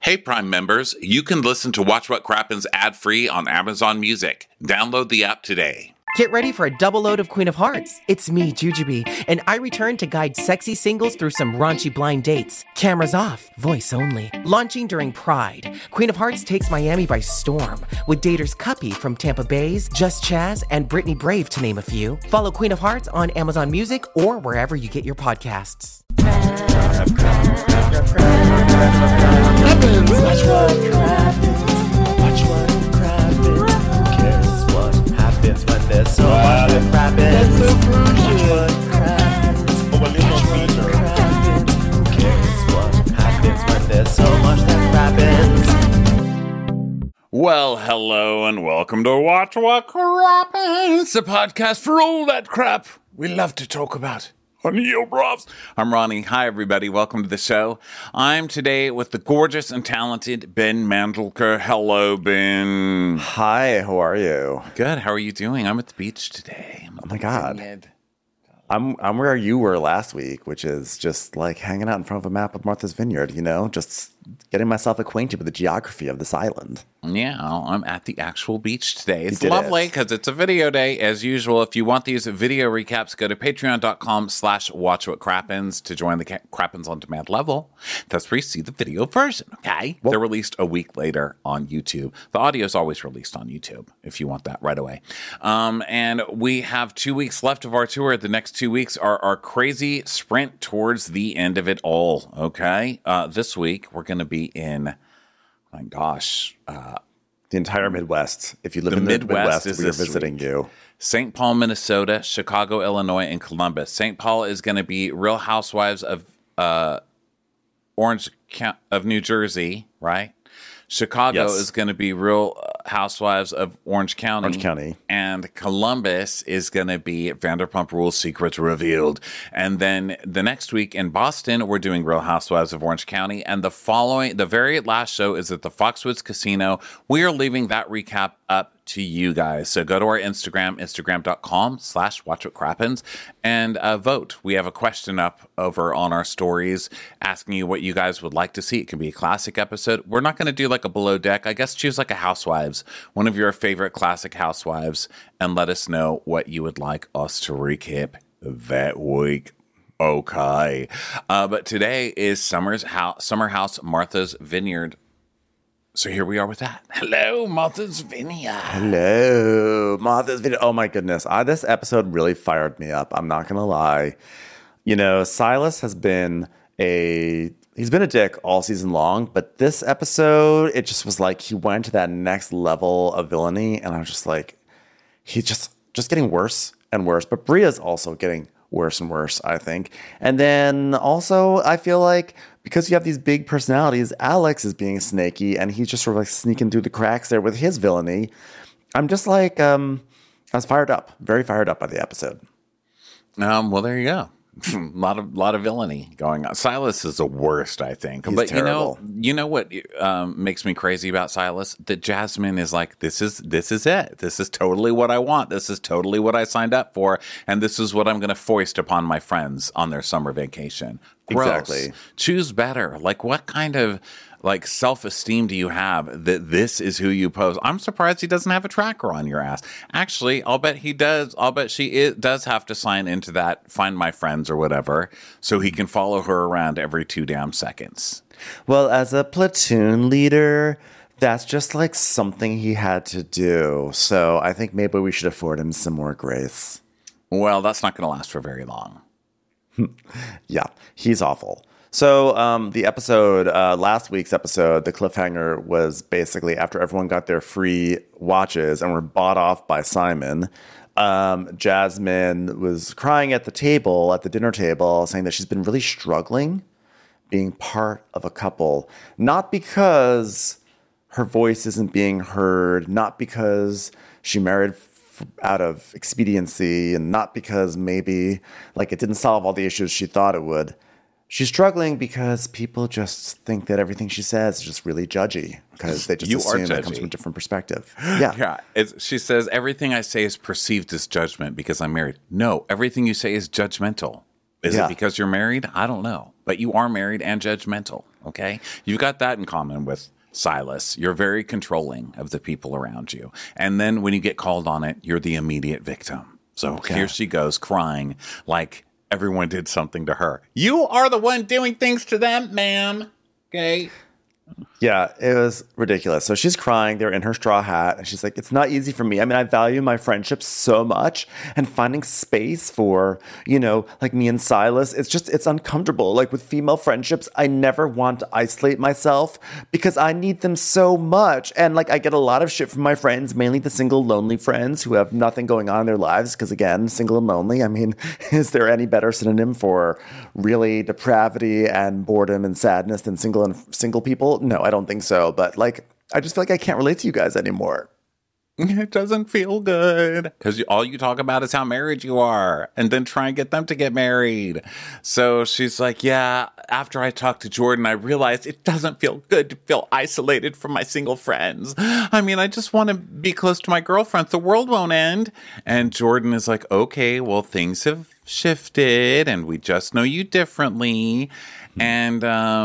Hey, Prime members, you can listen to Watch What Crappens ad-free on Amazon Music. Download the app today. Get ready for a double load of Queen of Hearts. It's me, Jujubee, and I return to guide sexy singles through some raunchy blind dates. Cameras off, voice only. Launching during Pride, Queen of Hearts takes Miami by storm, with daters Cuppy from Tampa Bay's, Just Chaz, and Brittany Brave, to name a few. Follow Queen of Hearts on Amazon Music or wherever you get your podcasts. Watch what crappens. Who cares what happens when there's so much that crappens? Watch what crappens. Who cares what happens when there's so much that crappens? Well, hello and welcome to Watch What Crappens, the podcast for all that crap we love to talk about. I'm Ronnie. Hi, everybody. Welcome to the show. I'm today with the gorgeous and talented Ben Mandelker. Hello, Ben. Hi, how are you? Good. How are you doing? I'm at the beach today. Oh my God. I'm where you were last week, which is just like hanging out in front of a map of Martha's Vineyard, you know, just getting myself acquainted with the geography of this island. Yeah, I'm at the actual beach today. It's lovely because it's a video day, as usual. If you want these video recaps, go to patreon.com/watchwhatcrappens to join the Crappens On Demand level. That's where you see the video version, okay? Well, they're released a week later on YouTube. The audio is always released on YouTube if you want that right away. And we have 2 weeks left of our tour. The next 2 weeks are our crazy sprint towards the end of it all, okay? This week, we're going to be in... my gosh. The entire Midwest. If you live in the Midwest, we're visiting you. St. Paul, Minnesota, Chicago, Illinois, and Columbus. St. Paul is going to be Real Housewives of New Jersey, right? Chicago is going to be Real Housewives of Orange County. And Columbus is going to be Vanderpump Rules Secrets Revealed. And then the next week in Boston, we're doing Real Housewives of Orange County. And the very last show is at the Foxwoods Casino. We are leaving that recap up to you guys. So go to our instagram.com/watchwhatcrappens and vote. We have a question up over on our stories asking you what you guys would like to see. It can be a classic episode. We're not going to do like a below deck. I guess choose like a Housewives, one of your favorite classic Housewives, and let us know what you would like us to recap that week. Okay. But today is Summer House Martha's Vineyard. So here we are with that. Hello, Martha's Vineyard. Hello, Martha's Vineyard. Oh my goodness. This episode really fired me up. I'm not going to lie. You know, Silas he's been a dick all season long, but this episode, it just was like he went to that next level of villainy, and I was just like, he's just getting worse and worse. But Bria's also getting worse and worse, I think. And then also, I feel like because you have these big personalities, Alex is being snaky, and he's just sort of like sneaking through the cracks there with his villainy. I'm just like, I was fired up, very fired up by the episode. Well, there you go. A lot of villainy going on. Silas is the worst, I think. He's but terrible. you know what makes me crazy about Silas? That Jasmine is like, this is it. This is totally what I want. This is totally what I signed up for, and this is what I'm going to foist upon my friends on their summer vacation. Gross. Exactly. Choose better. Like, what kind of self-esteem do you have that this is who you pose? I'm surprised he doesn't have a tracker on your ass. Actually, I'll bet he does. I'll bet she does have to sign into that Find My Friends or whatever, so he can follow her around every 2 damn seconds. Well, as a platoon leader, that's just like something he had to do. So I think maybe we should afford him some more grace. Well, that's not going to last for very long. Yeah, he's awful. So the episode, last week's episode, the cliffhanger was basically after everyone got their free watches and were bought off by Simon, Jasmine was crying at the dinner table, saying that she's been really struggling being part of a couple. Not because her voice isn't being heard, not because she married out of expediency, and not because maybe it didn't solve all the issues she thought it would. She's struggling because people just think that everything she says is just really judgy because they just assume it comes from a different perspective. Yeah. She says, everything I say is perceived as judgment because I'm married. No, everything you say is judgmental. Is it because you're married? I don't know. But you are married and judgmental. okay? You've got that in common with Silas. You're very controlling of the people around you. And then when you get called on it, you're the immediate victim. So here she goes crying like everyone did something to her. You are the one doing things to them, ma'am. Okay? Yeah, it was ridiculous. So she's crying. They're in her straw hat. And she's like, it's not easy for me. I mean, I value my friendships so much. And finding space for, like me and Silas, it's uncomfortable. Like with female friendships, I never want to isolate myself because I need them so much. And like, I get a lot of shit from my friends, mainly the single, lonely friends who have nothing going on in their lives. Because again, single and lonely. I mean, is there any better synonym for really depravity and boredom and sadness than single people? No, I don't think so. But like, I just feel like I can't relate to you guys anymore. It doesn't feel good because all you talk about is how married you are and then try and get them to get married. So she's like, yeah, after I talked to Jordan, I realized it doesn't feel good to feel isolated from my single friends. I mean, I just want to be close to my girlfriends. The world won't end. And Jordan is like, okay, well, things have shifted and we just know you differently. And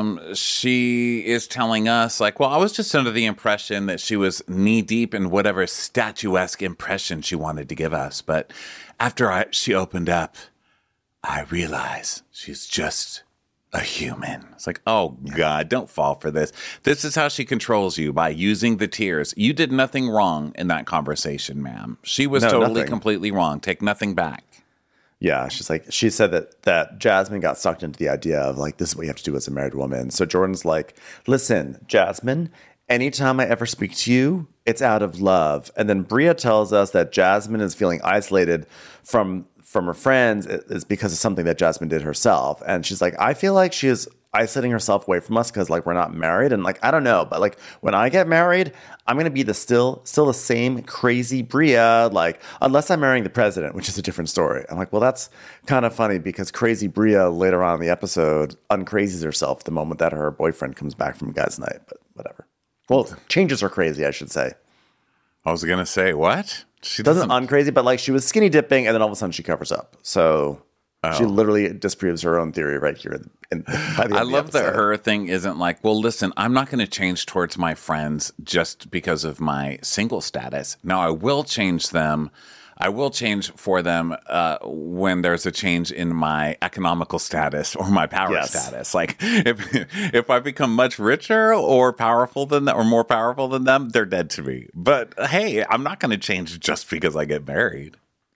she is telling us, like, well, I was just under the impression that she was knee deep in whatever statuesque impression she wanted to give us. But after she opened up, I realized she's just a human. It's like, oh, God, don't fall for this. This is how she controls you, by using the tears. You did nothing wrong in that conversation, ma'am. She was totally, completely wrong. Take nothing back. Yeah, she said that Jasmine got sucked into the idea of like, this is what you have to do as a married woman. So Jordan's like, listen, Jasmine, anytime I ever speak to you, it's out of love. And then Bria tells us that Jasmine is feeling isolated from her friends is because of something that Jasmine did herself. And she's like, I feel like she is isolating herself away from us because like we're not married. And like, I don't know, but like when I get married, I'm going to be still the same crazy Bria, like unless I'm marrying the president, which is a different story. I'm like, well, that's kind of funny because crazy Bria later on in the episode uncrazies herself the moment that her boyfriend comes back from guys' night, but whatever. Well, changes her crazy, I should say. I was going to say, what? She doesn't uncrazy, but like she was skinny dipping and then all of a sudden she covers up. So she literally disproves her own theory right here. I love that her thing isn't like, well, listen, I'm not going to change towards my friends just because of my single status. Now, I will change them. I will change for them when there's a change in my economical status or my power status. Like if I become much richer or powerful than them, or more powerful than them, they're dead to me. But hey, I'm not going to change just because I get married.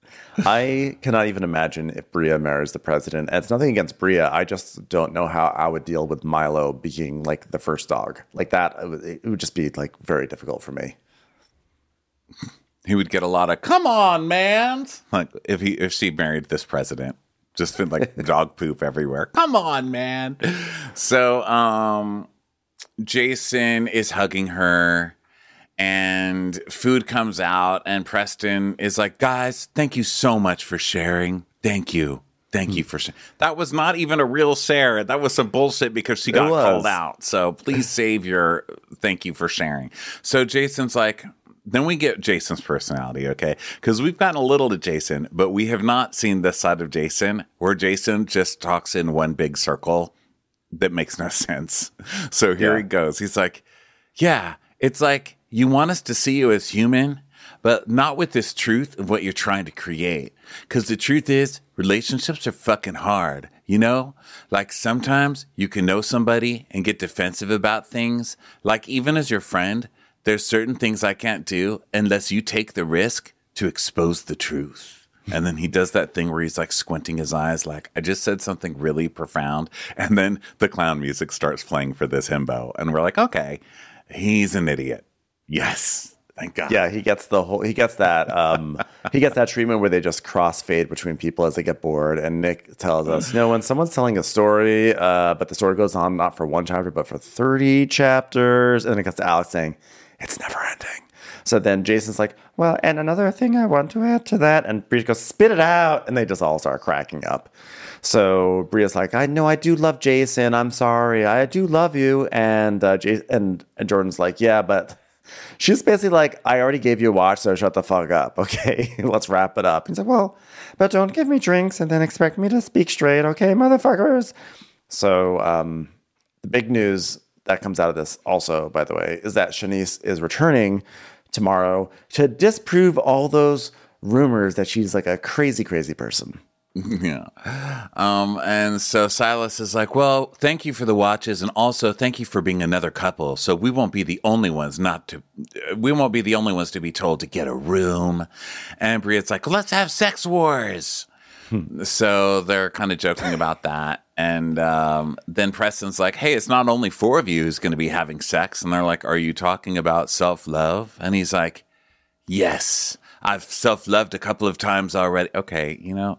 I cannot even imagine if Bria marries the president. And it's nothing against Bria. I just don't know how I would deal with Milo being like the first dog. Like that, it would just be like very difficult for me. He would get a lot of "come on, man!" Like if she married this president, just been like dog poop everywhere. Come on, man. So Jason is hugging her. And food comes out, and Preston is like, guys, thank you so much for sharing. Thank you. Thank you for sharing. That was not even a real share. That was some bullshit because she got called out. So please save your thank you for sharing. So Jason's like, then we get Jason's personality, okay? Because we've gotten a little to Jason, but we have not seen this side of Jason where Jason just talks in one big circle that makes no sense. So here he goes. He's like, yeah, it's like, you want us to see you as human, but not with this truth of what you're trying to create. Because the truth is, relationships are fucking hard, you know? Like sometimes you can know somebody and get defensive about things. Like even as your friend, there's certain things I can't do unless you take the risk to expose the truth. And then he does that thing where he's like squinting his eyes like, I just said something really profound. And then the clown music starts playing for this himbo. And we're like, okay, he's an idiot. Yes. Thank God. Yeah, he gets that treatment where they just crossfade between people as they get bored. And Nick tells us, when someone's telling a story, but the story goes on not for one chapter, but for 30 chapters. And then it gets to Alex saying, it's never ending. So then Jason's like, well, and another thing I want to add to that. And Bria goes, spit it out. And they just all start cracking up. So Bria's like, I know I do love Jason. I'm sorry. I do love you. And Jordan's like, yeah, but she's basically like, I already gave you a watch, so shut the fuck up. Okay, let's wrap it up. He's like, well, but don't give me drinks and then expect me to speak straight. Okay, motherfuckers. So the big news that comes out of this also, by the way, is that Shanice is returning tomorrow to disprove all those rumors that she's like a crazy, crazy person. Yeah. And so Silas is like, well, thank you for the watches. And also thank you for being another couple. So we won't be the only ones to be told to get a room. And Bria's like, let's have sex wars. So they're kind of joking about that. And then Preston's like, hey, it's not only 4 of you who's going to be having sex. And they're like, are you talking about self-love? And he's like, yes, I've self-loved a couple of times already. Okay,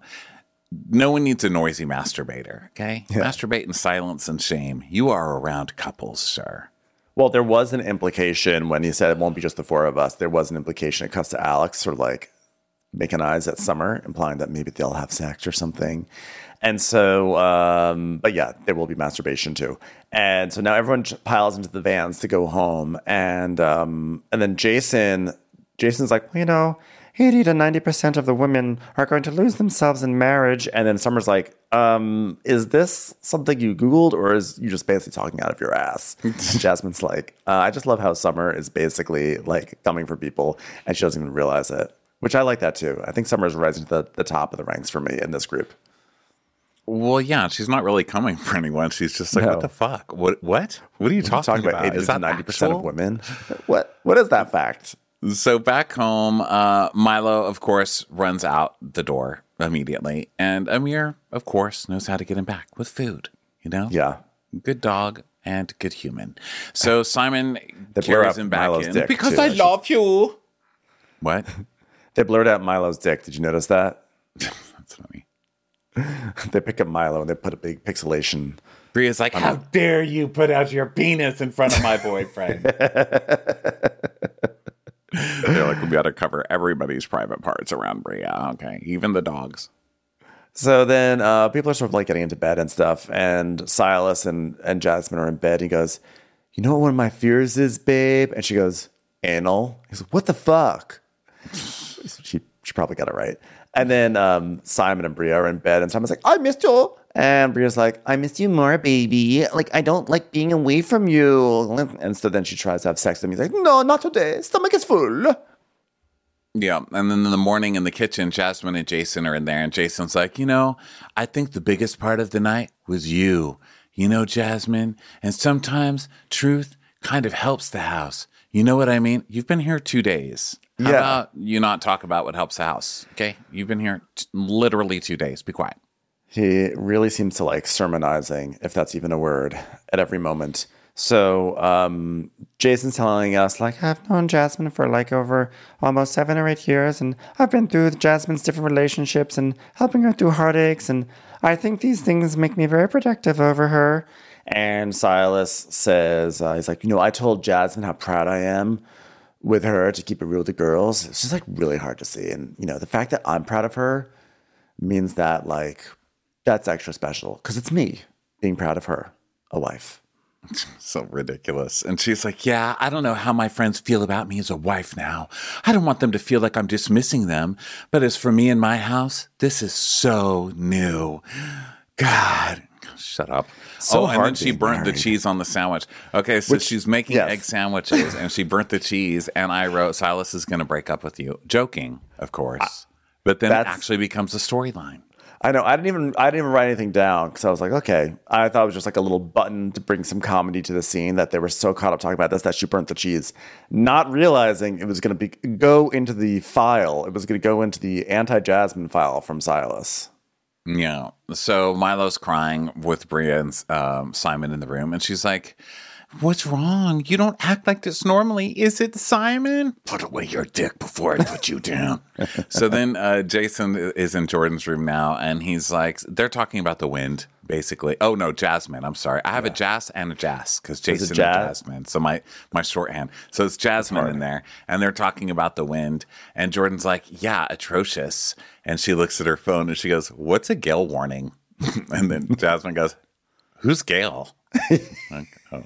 no one needs a noisy masturbator, okay? Yeah. Masturbate in silence and shame. You are around couples, sir. Well, there was an implication when he said it won't be just the 4 of us. There was an implication. It cuts to Alex sort of like making eyes at Summer, implying that maybe they'll have sex or something. And so, but yeah, there will be masturbation too. And so now everyone piles into the vans to go home. And then Jason's like, 80 to 90% of the women are going to lose themselves in marriage. And then Summer's like, is this something you Googled or is you just basically talking out of your ass? And Jasmine's like, I just love how Summer is basically like coming for people and she doesn't even realize it, which I like that too. I think Summer's rising to the top of the ranks for me in this group. Well, yeah, she's not really coming for anyone. She's just like, what the fuck? What? What are you talking about? 80 to 90% of women? What is that fact? So back home, Milo, of course, runs out the door immediately. And Amir, of course, knows how to get him back with food, Yeah. Good dog and good human. So Simon carries him back Milo's in. Dick Because too. I love you. What? They blurred out Milo's dick. Did you notice that? That's funny. They pick up Milo and they put a big pixelation. Bria's like, how dare you put out your penis in front of my boyfriend? They're like, we got to cover everybody's private parts around Bria. Okay, even the dogs. So then people are sort of like getting into bed and stuff. And Silas and Jasmine are in bed. He goes, you know what one of my fears is, babe? And she goes, anal. He's like, what the fuck? She probably got it right. And then Simon and Bria are in bed. And Simon's like, I missed you. And Bria's like, I miss you more, baby. Like, I don't like being away from you. And so then she tries to have sex with him. He's like, no, not today. Stomach is full. Yeah. And then in the morning in the kitchen, Jasmine and Jason are in there. And Jason's like, I think the biggest part of the night was you. Jasmine. And sometimes truth kind of helps the house. You know what I mean? You've been here 2 days. How about you not talk about what helps the house? Okay? You've been here literally 2 days. Be quiet. He really seems to like sermonizing, if that's even a word, at every moment. So Jason's telling us, like, I've known Jasmine for like over almost 7 or 8 years, and I've been through Jasmine's different relationships and helping her through heartaches, and I think these things make me very protective over her. And Silas says, he's like, I told Jasmine how proud I am with her to keep it real with the girls. It's just like really hard to see. And, the fact that I'm proud of her means that like, that's extra special because it's me being proud of her, a wife. So ridiculous. And she's like, yeah, I don't know how my friends feel about me as a wife now. I don't want them to feel like I'm dismissing them. But as for me and my house, this is so new. God, shut up. And then she burnt the cheese on the sandwich. Okay, so she's making egg sandwiches and she burnt the cheese. And I wrote, Silas is going to break up with you. Joking, of course. But then it actually becomes a storyline. I know. I didn't even write anything down because I was like, okay. I thought it was just like a little button to bring some comedy to the scene that they were so caught up talking about this that she burnt the cheese, not realizing it was going to go into the file. It was going to go into the anti-Jasmine file from Silas. Yeah. So Milo's crying with Bria and Simon in the room, and she's like, what's wrong? You don't act like this normally. Is it Simon? Put away your dick before I put you down. So then Jason is in Jordan's room now, and he's like, they're talking about the wind, basically. Oh, no, Jasmine. I'm sorry. I have a Jas and a Jas because Jason and Jasmine. So my shorthand. So it's Jasmine in there, and they're talking about the wind. And Jordan's like, yeah, atrocious. And she looks at her phone, and she goes, what's a gale warning? And then Jasmine goes, who's Gail? Like, oh.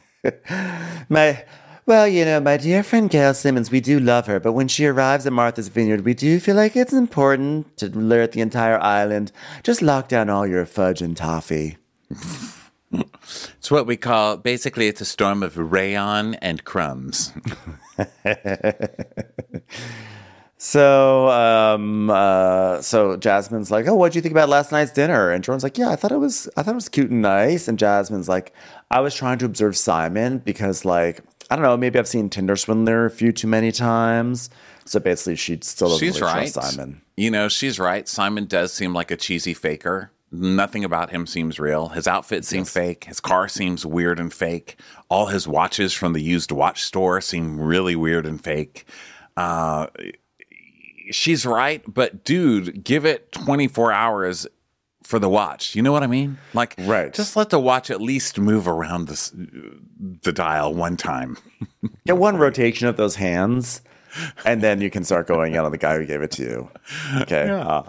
My dear friend Gail Simmons, we do love her, but when she arrives at Martha's Vineyard, we do feel like it's important to alert the entire island. Just lock down all your fudge and toffee. It's what we call, basically, it's a storm of rayon and crumbs. So Jasmine's like, "Oh, what do you think about last night's dinner?" And Jordan's like, "Yeah, I thought it was cute and nice." And Jasmine's like, "I was trying to observe Simon because, like, I don't know, maybe I've seen Tinder Swindler a few too many times." So basically, she still doesn't She's really right. trust Simon. You know, she's right. Simon does seem like a cheesy faker. Nothing about him seems real. His outfit seems fake. His car seems weird and fake. All his watches from the used watch store seem really weird and fake. She's right, but dude, give it 24 hours for the watch. You know what I mean? Like, Right. just let the watch at least move around the dial one time. Get one rotation of those hands, and then you can start going out on the guy who gave it to you. Okay. Yeah.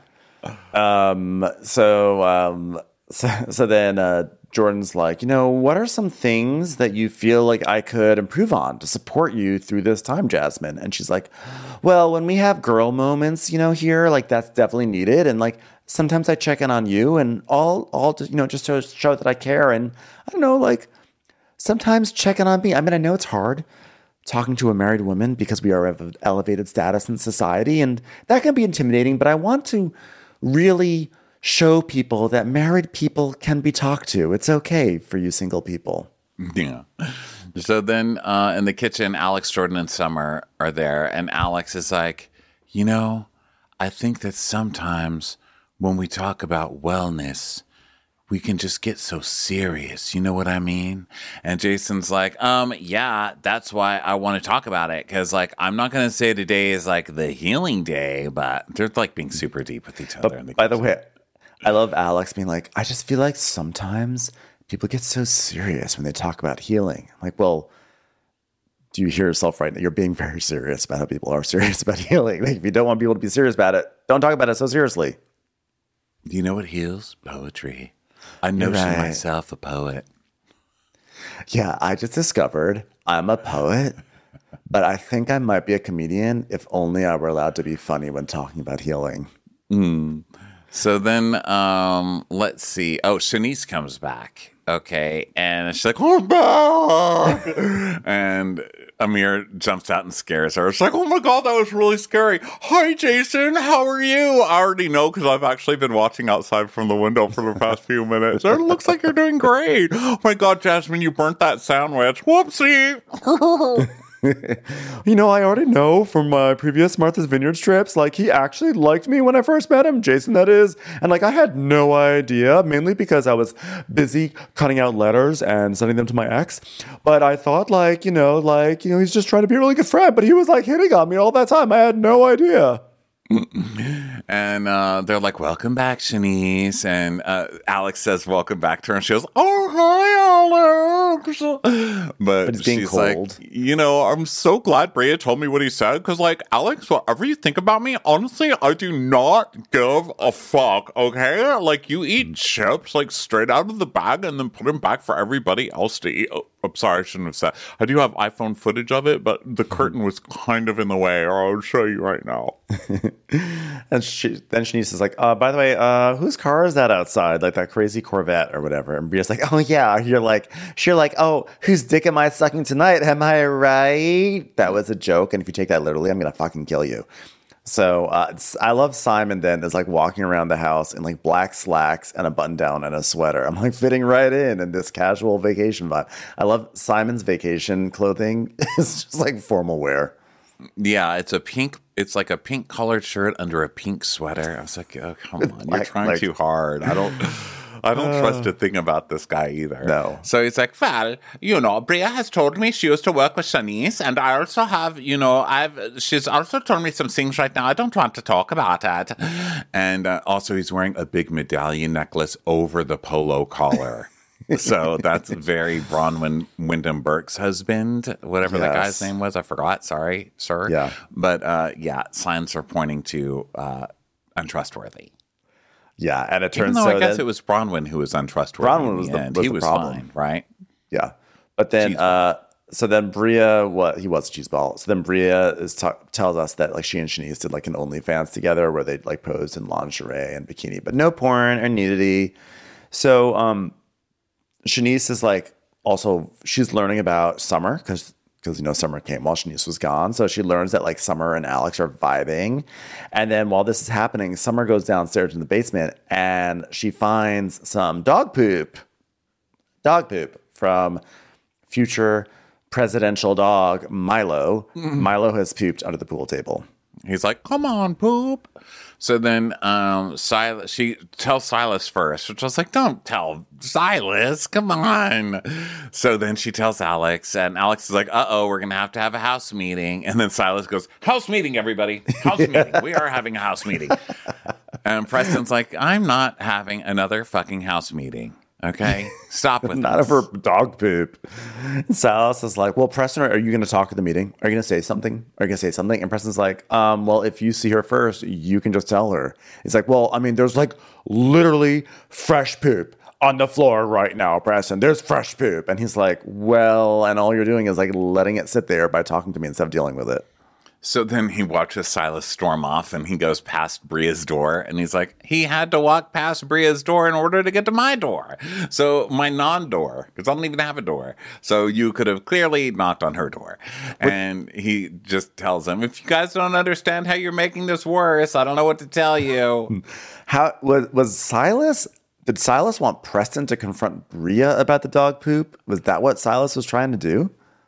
So then Jordan's like, what are some things that you feel like I could improve on to support you through this time, Jasmine? And she's like, well, when we have girl moments, here, like that's definitely needed. And like sometimes I check in on you and all just to show that I care. And I don't know, like sometimes check in on me. I mean, I know it's hard talking to a married woman because we are of an elevated status in society, and that can be intimidating, but I want to really show people that married people can be talked to. It's okay for you single people. Yeah. So then in the kitchen, Alex, Jordan, and Summer are there. And Alex is like, I think that sometimes when we talk about wellness, we can just get so serious. You know what I mean? And Jason's like, yeah, that's why I want to talk about it. Because, like, I'm not going to say today is, like, the healing day, but they're, like, being super deep with each other. By the way, I love Alex being like, I just feel like sometimes people get so serious when they talk about healing. I'm like, well, do you hear yourself right now? You're being very serious about how people are serious about healing. Like, if you don't want people to be serious about it, don't talk about it so seriously. Do you know what heals? Poetry. I know myself a poet. Yeah, I just discovered I'm a poet, but I think I might be a comedian if only I were allowed to be funny when talking about healing. So then, let's see. Oh, Shanice comes back. Okay. And she's like, oh, back. And Amir jumps out and scares her. It's like, oh my God, that was really scary. Hi, Jason. How are you? I already know because I've actually been watching outside from the window for the past few minutes. It looks like you're doing great. Oh my God, Jasmine, you burnt that sandwich. Whoopsie. I already know from my previous Martha's Vineyard trips, like, he actually liked me when I first met him, Jason, that is. And, like, I had no idea, mainly because I was busy cutting out letters and sending them to my ex. But I thought, he's just trying to be a really good friend. But he was, like, hitting on me all that time. I had no idea. And they're like, welcome back, Shanice. And Alex says, welcome back to her. And she goes, oh, hi, Alex. But it's being she's cold. like, I'm so glad Brea told me what he said. Because, like, Alex, whatever you think about me, honestly, I do not give a fuck, okay? Like, you eat chips, like, straight out of the bag and then put them back for everybody else to eat. Oh, I'm sorry, I shouldn't have said. I do have iPhone footage of it, but the curtain was kind of in the way, or I'll show you right now. And then Shanice is like, by the way, whose car is that outside? Like that crazy Corvette or whatever. And Brea's like, oh yeah. You're like, oh, whose dick am I sucking tonight? Am I right? That was a joke. And if you take that literally, I'm going to fucking kill you. So I love Simon then is like walking around the house in like black slacks and a button down and a sweater. I'm like fitting right in this casual vacation vibe. I love Simon's vacation clothing. It's just like formal wear. Yeah, it's like a pink colored shirt under a pink sweater. I was like, oh, come on, you're trying too hard. I don't trust a thing about this guy either. No. So he's like, well, Brea has told me she used to work with Shanice, and I also have, she's also told me some things right now. I don't want to talk about it. And also he's wearing a big medallion necklace over the polo collar. So that's very Bronwyn Wyndham Burke's husband, whatever that guy's name was. I forgot. Sorry, sir. Yeah. But signs are pointing to untrustworthy. Yeah, and it turns out I guess then, it was Bronwyn who was untrustworthy. Bronwyn was he was problem. fine, right? Yeah, but then so then Brea, he was a cheeseball. So then Brea tells us that like she and Shanice did like an OnlyFans together where they like posed in lingerie and bikini, but no porn or nudity. So Shanice is like also she's learning about Summer because Summer came while Shanice was gone. So she learns that like Summer and Alex are vibing. And then while this is happening, Summer goes downstairs in the basement and she finds some dog poop from future presidential dog Milo. Milo has pooped under the pool table. He's like, come on, poop. So then she tells Silas first, which I was like, don't tell Silas. Come on. So then she tells Alex, and Alex is like, uh-oh, we're going to have a house meeting. And then Silas goes, house meeting, everybody. House meeting. We are having a house meeting. And Preston's like, I'm not having another fucking house meeting. Okay, stop with not this. over dog poop. Silas is like, well, Preston, are you going to talk at the meeting? Are you going to say something? And Preston's like, well, if you see her first, you can just tell her. He's like, well, I mean, there's like literally fresh poop on the floor right now, Preston. There's fresh poop. And he's like, well, and all you're doing is like letting it sit there by talking to me instead of dealing with it. So then he watches Silas storm off and he goes past Bria's door and he's like, he had to walk past Bria's door in order to get to my door. So my non-door, because I don't even have a door. So you could have clearly knocked on her door. And he just tells him, if you guys don't understand how you're making this worse, I don't know what to tell you. How was Silas? Did Silas want Preston to confront Bria about the dog poop? Was that what Silas was trying to do?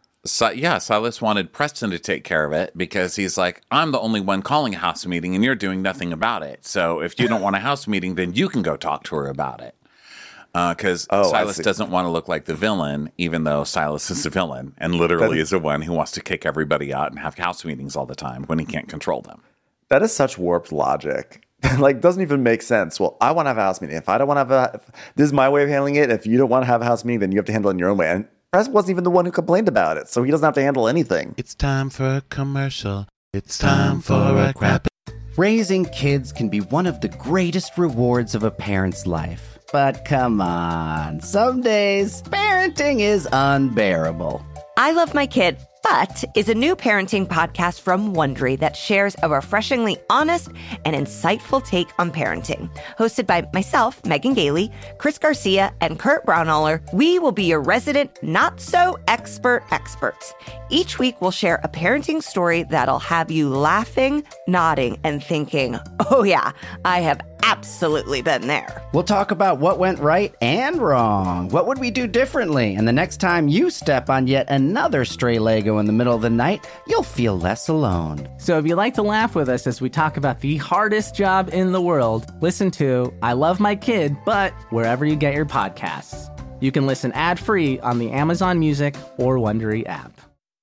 Yeah, Silas wanted Preston to take care of it because he's like, I'm the only one calling a house meeting and you're doing nothing about it. So if you don't want a house meeting, then you can go talk to her about it. Because Silas doesn't want to look like the villain, even though Silas is the villain and literally is the one who wants to kick everybody out and have house meetings all the time when he can't control them. That is such warped logic. Like, doesn't even make sense. Well, I want to have a house meeting. If I don't want to if this is my way of handling it. If you don't want to have a house meeting, then you have to handle it in your own way. And Preston wasn't even the one who complained about it, so he doesn't have to handle anything. It's time for a commercial. It's time for a crap. Raising kids can be one of the greatest rewards of a parent's life. But come on, some days parenting is unbearable. I Love My Kid, But is a new parenting podcast from Wondery that shares a refreshingly honest and insightful take on parenting. Hosted by myself, Megan Gailey, Chris Garcia, and Kurt Braunohler, we will be your resident not-so-expert experts. Each week, we'll share a parenting story that'll have you laughing, nodding, and thinking, oh yeah, I have absolutely been there. We'll talk about what went right and wrong. What would we do differently? And the next time you step on yet another stray Lego in the middle of the night, you'll feel less alone. So if you like to laugh with us as we talk about the hardest job in the world, listen to I Love My Kid, but wherever you get your podcasts. You can listen ad-free on the Amazon Music or Wondery app.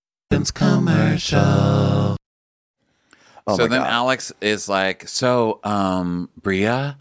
Commercial. Oh so then God. Alex is like, Bria,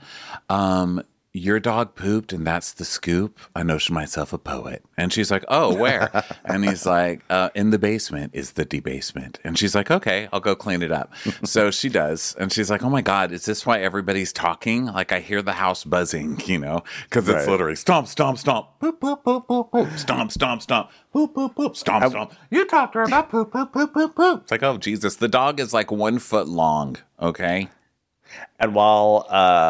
your dog pooped and that's the scoop. I notioned myself a poet. And she's like, oh, where? And he's like, in the basement is the debasement. And she's like, okay, I'll go clean it up. So she does. And she's like, oh my God, is this why everybody's talking? Like I hear the house buzzing, you know, because it's literally stomp, stomp, stomp, poop, poop, poop, poop, poop, stomp, stomp, stomp, poop, poop, poop, stomp, stomp. You talked to her about poop, poop, poop, poop, poop. It's like, oh, Jesus, the dog is like 1 foot long, okay? And while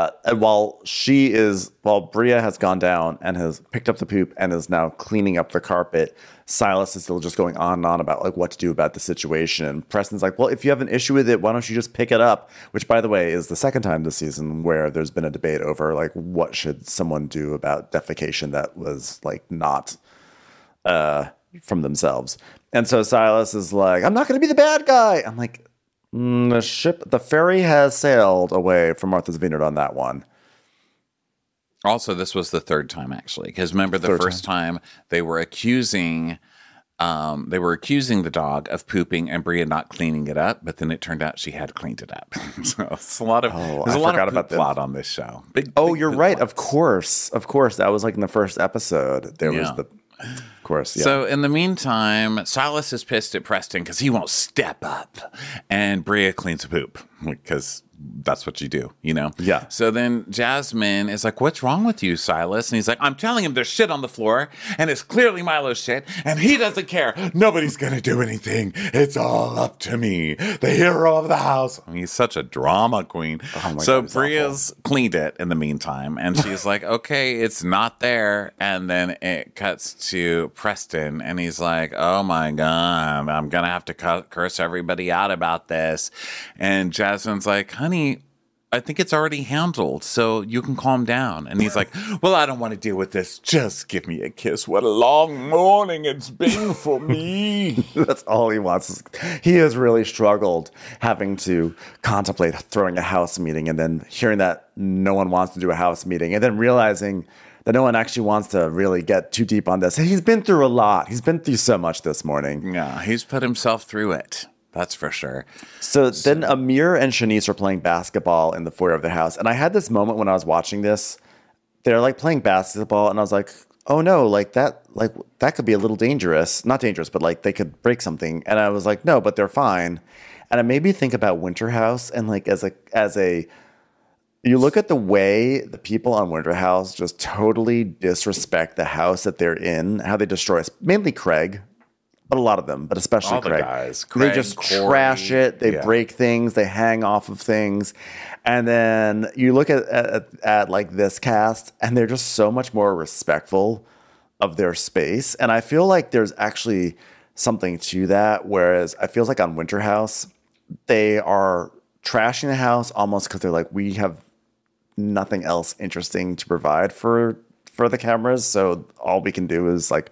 Bria has gone down and has picked up the poop and is now cleaning up the carpet, Silas is still just going on and on about like what to do about the situation. Preston's like, well, if you have an issue with it, why don't you just pick it up? Which, by the way, is the second time this season where there's been a debate over like what should someone do about defecation that was like not from themselves. And so Silas is like, I'm not going to be the bad guy. I'm like, the ferry has sailed away from Martha's Vineyard on that one. Also, this was the third time, actually, because remember the first time they were accusing the dog of pooping and Bria not cleaning it up, but then it turned out she had cleaned it up. So it's a lot of there's a lot of poop plot on this show. Big you're right. Plots. Of course, that was like in the first episode. There was of course. Yeah. So in the meantime, Silas is pissed at Preston because he won't step up, and Bria cleans a poop because that's what you do, you know? Yeah. So then Jasmine is like, what's wrong with you, Silas? And he's like, I'm telling him there's shit on the floor, and it's clearly Milo's shit, and he doesn't care. Nobody's going to do anything. It's all up to me, the hero of the house. I mean, he's such a drama queen. Oh my so God, Bria's cleaned it in the meantime, and she's like, okay, it's not there. And then it cuts to Preston, and he's like, oh my God, I'm going to have to curse everybody out about this. And Jasmine's like, honey, I think it's already handled, so you can calm down. And he's like, well, I don't want to deal with this. Just give me a kiss. What a long morning it's been for me. That's all he wants. He has really struggled having to contemplate throwing a house meeting and then hearing that no one wants to do a house meeting and then realizing that no one actually wants to really get too deep on this. And he's been through a lot. He's been through so much this morning. Yeah, he's put himself through it. That's for sure. So then Amir and Shanice are playing basketball in the foyer of their house. And I had this moment when I was watching this. They're like playing basketball. And I was like, oh no, that could be a little dangerous. Not dangerous, but like they could break something. And I was like, no, but they're fine. And it made me think about Winter House. And like as a you look at the way the people on Winter House just totally disrespect the house that they're in, how they destroy us. Mainly Craig. But a lot of them, but especially all the Craig. guys. They Craig, just Corey, trash it. They yeah. break things. They hang off of things. And then you look at like this cast, and they're just so much more respectful of their space. And I feel like there's actually something to that. Whereas I feel like on Winter House, they are trashing the house almost because they're like, we have nothing else interesting to provide for the cameras. So all we can do is like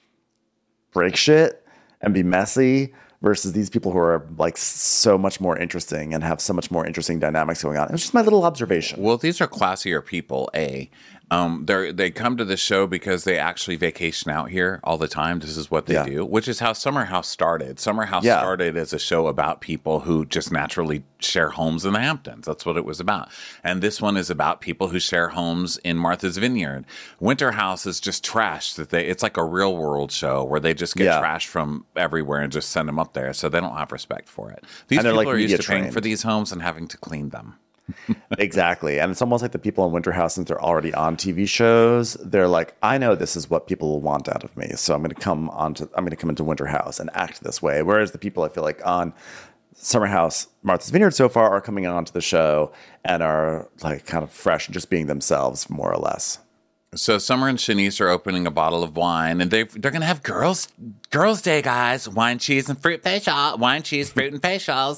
break shit and be messy versus these people who are like so much more interesting and have so much more interesting dynamics going on. It's just my little observation. Well, these are classier people, A. They come to the show because they actually vacation out here all the time. This is what they do, which is how Summer House started. Summer House started as a show about people who just naturally share homes in the Hamptons. That's what it was about. And this one is about people who share homes in Martha's Vineyard. Winter House is just trash. It's like a real world show where they just get trash from everywhere and just send them up there. So they don't have respect for it. These people like are used to trained. paying for these homes and having to clean them. Exactly. And it's almost like the people in Winter House, since they're already on TV shows, they're like, I know this is what people will want out of me. So I'm going to come into Winter House and act this way. Whereas the people I feel like on Summer House, Martha's Vineyard so far are coming onto the show and are like kind of fresh and just being themselves more or less. So Summer and Shanice are opening a bottle of wine, and they're going to have girls' day, guys. Wine, cheese, and fruit facial. Wine, cheese, fruit, and facials.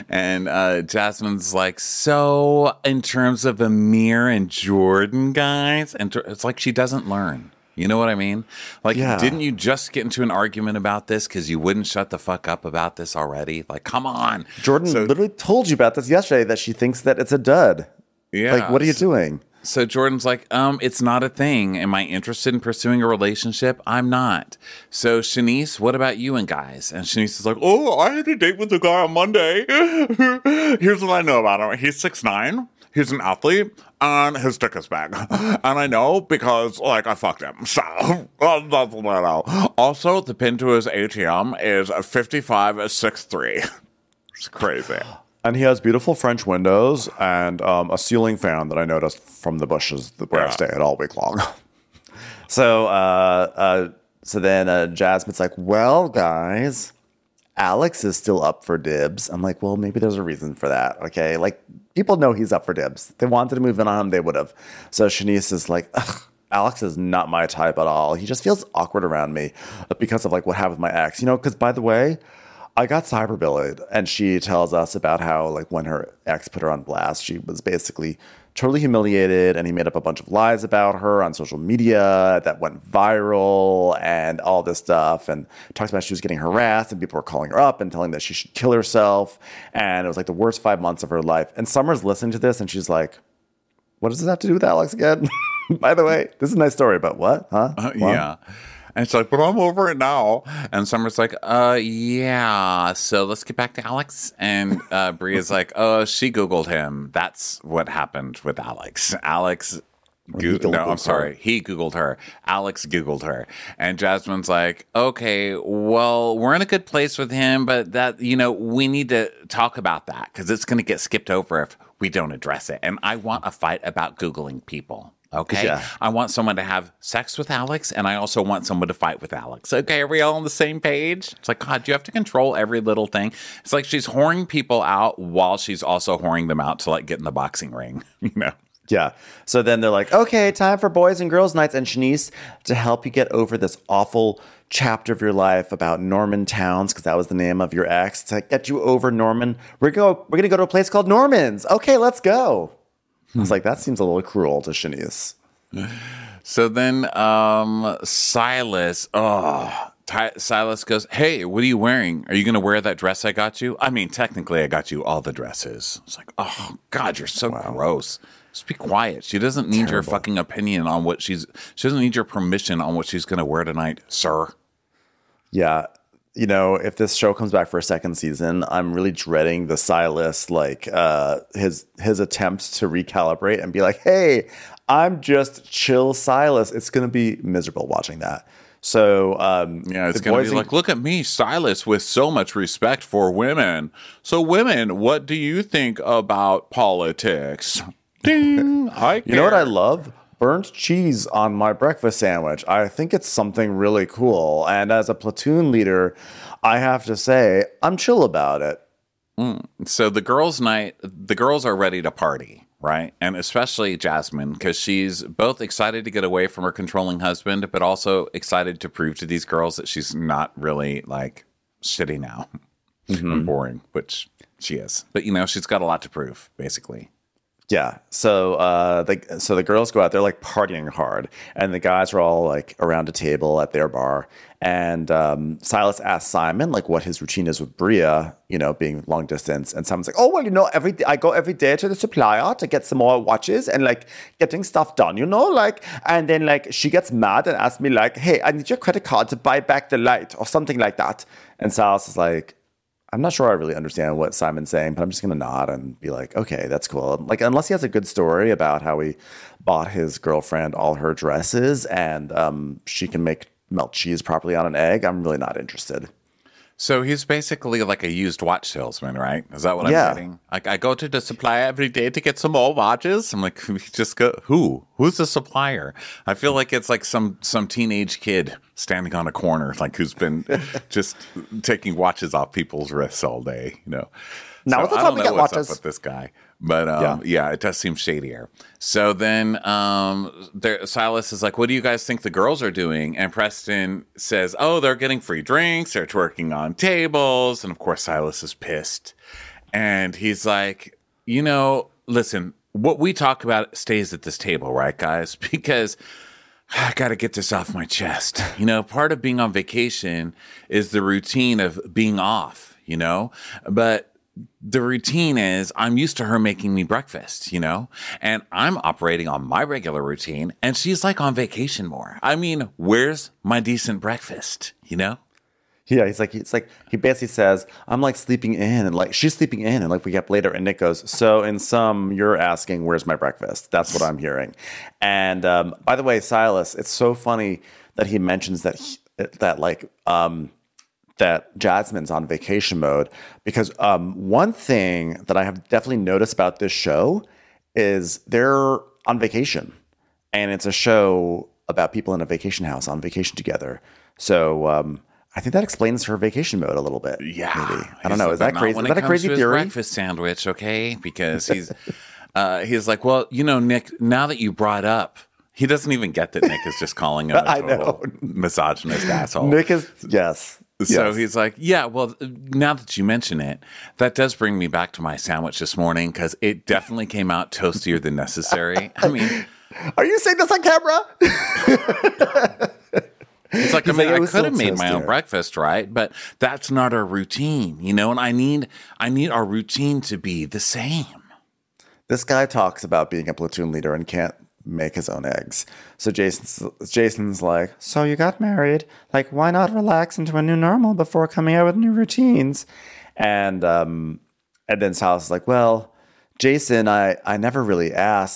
And Jasmine's like, so in terms of Amir and Jordan, guys, and it's like she doesn't learn. You know what I mean? Like, didn't you just get into an argument about this because you wouldn't shut the fuck up about this already? Like, come on. Jordan literally told you about this yesterday, that she thinks that it's a dud. Yeah. Like, what are you doing? So Jordan's like, it's not a thing. Am I interested in pursuing a relationship? I'm not. So Shanice, what about you and guys? And Shanice is like, oh, I had a date with a guy on Monday. Here's what I know about him. He's 6'9". He's an athlete, and his dick is big. And I know because, like, I fucked him. So, that's what I know. Also, the pin to his ATM is 5563. It's crazy. And he has beautiful French windows and a ceiling fan that I noticed from the bushes where I stay at all week long. So then Jasmine's like, well, guys, Alex is still up for dibs. I'm like, well, maybe there's a reason for that, okay? Like, people know he's up for dibs. If they wanted to move in on him, they would have. So Shanice is like, ugh, Alex is not my type at all. He just feels awkward around me because of, like, what happened with my ex. You know, because, by the way, I got cyberbullied, and she tells us about how, like, when her ex put her on blast, she was basically totally humiliated, and he made up a bunch of lies about her on social media that went viral and all this stuff, and talks about she was getting harassed, and people were calling her up and telling that she should kill herself, and it was like the worst 5 months of her life. And Summer's listening to this, and she's like, what does this have to do with Alex again? By the way, this is a nice story, but what? Huh? What? Yeah. And it's like, but I'm over it now. And Summer's like, yeah. So let's get back to Alex. And Bria's like, oh, she Googled him. That's what happened with Alex. Alex I'm sorry. He Googled her. Alex Googled her. And Jasmine's like, okay, well, we're in a good place with him, but that, we need to talk about that because it's going to get skipped over if we don't address it. And I want a fight about Googling people. Okay. Yeah. I want someone to have sex with Alex, and I also want someone to fight with Alex. Okay. Are we all on the same page? It's like, God, you have to control every little thing. It's like she's whoring people out while she's also whoring them out to like get in the boxing ring, Yeah. So then they're like, okay, time for boys and girls nights. And Shanice, to help you get over this awful chapter of your life about Norman Towns, because that was the name of your ex, to get you over Norman, we're going to go to a place called Norman's. Okay, let's go. I was like, that seems a little cruel to Shanice. So then Silas goes, hey, what are you wearing? Are you going to wear that dress I got you? I mean, technically, I got you all the dresses. It's like, oh, God, you're so gross. Just be quiet. She doesn't need your fucking opinion on what she doesn't need your permission on what she's going to wear tonight, sir. Yeah. If this show comes back for a second season, I'm really dreading the Silas, like his attempt to recalibrate and be like, hey, I'm just chill Silas. It's going to be miserable watching that. So, it's going to be like, look at me, Silas, with so much respect for women. So women, what do you think about politics? Ding, I care. You know what I love? Burnt cheese on my breakfast sandwich. I think it's something really cool. And as a platoon leader, I have to say, I'm chill about it. So the girls' night, the girls are ready to party, right? And especially Jasmine, because she's both excited to get away from her controlling husband, but also excited to prove to these girls that she's not really like shitty now and boring, which she is. But, she's got a lot to prove, basically. Yeah. So the girls go out, they're like partying hard, and the guys are all like around a table at their bar. And Silas asks Simon like what his routine is with Bria, being long distance. And Simon's like, oh, well, I go every day to the supplier to get some more watches and like getting stuff done, like, and then like she gets mad and asks me like, hey, I need your credit card to buy back the light or something like that. And Silas is like, I'm not sure I really understand what Simon's saying, but I'm just going to nod and be like, okay, that's cool. Like, unless he has a good story about how he bought his girlfriend all her dresses and she can melt cheese properly on an egg, I'm really not interested. So he's basically like a used watch salesman, right? Is that what I'm getting? Like, I go to the supplier every day to get some old watches. I'm like, just go, who's the supplier? I feel like it's like some teenage kid standing on a corner, like who's been just taking watches off people's wrists all day, Now, so I don't know what's up with this guy. But yeah, it does seem shadier. So then Silas is like, what do you guys think the girls are doing? And Preston says, oh, they're getting free drinks. They're twerking on tables. And of course, Silas is pissed. And he's like, listen, what we talk about stays at this table, right, guys? Because I got to get this off my chest. Part of being on vacation is the routine of being off, but the routine is I'm used to her making me breakfast, and I'm operating on my regular routine, and she's like on vacation more. I mean, where's my decent breakfast, Yeah, it's like he basically says, I'm like sleeping in, and like she's sleeping in, and like we get later, and Nick goes, so in sum, you're asking where's my breakfast? That's what I'm hearing. And by the way, Silas, it's so funny that he mentions that that Jasmine's on vacation mode, because one thing that I have definitely noticed about this show is they're on vacation, and it's a show about people in a vacation house on vacation together. So I think that explains her vacation mode a little bit. Yeah, maybe. I don't know. Is that crazy? Is that a crazy theory? Breakfast sandwich, okay? Because he's like, well, Nick, now that you brought up. He doesn't even get that Nick is just calling him a total misogynist asshole. Nick is, yes. So he's like, yeah, well, now that you mention it, that does bring me back to my sandwich this morning, because it definitely came out toastier than necessary. I mean, are you saying this on camera? It's like, I could have made my own breakfast, right? But that's not our routine, and I need our routine to be the same. This guy talks about being a platoon leader and can't make his own eggs. So Jason's like, so you got married, like why not relax into a new normal before coming out with new routines? And then Silas is like, well, Jason, I never really asked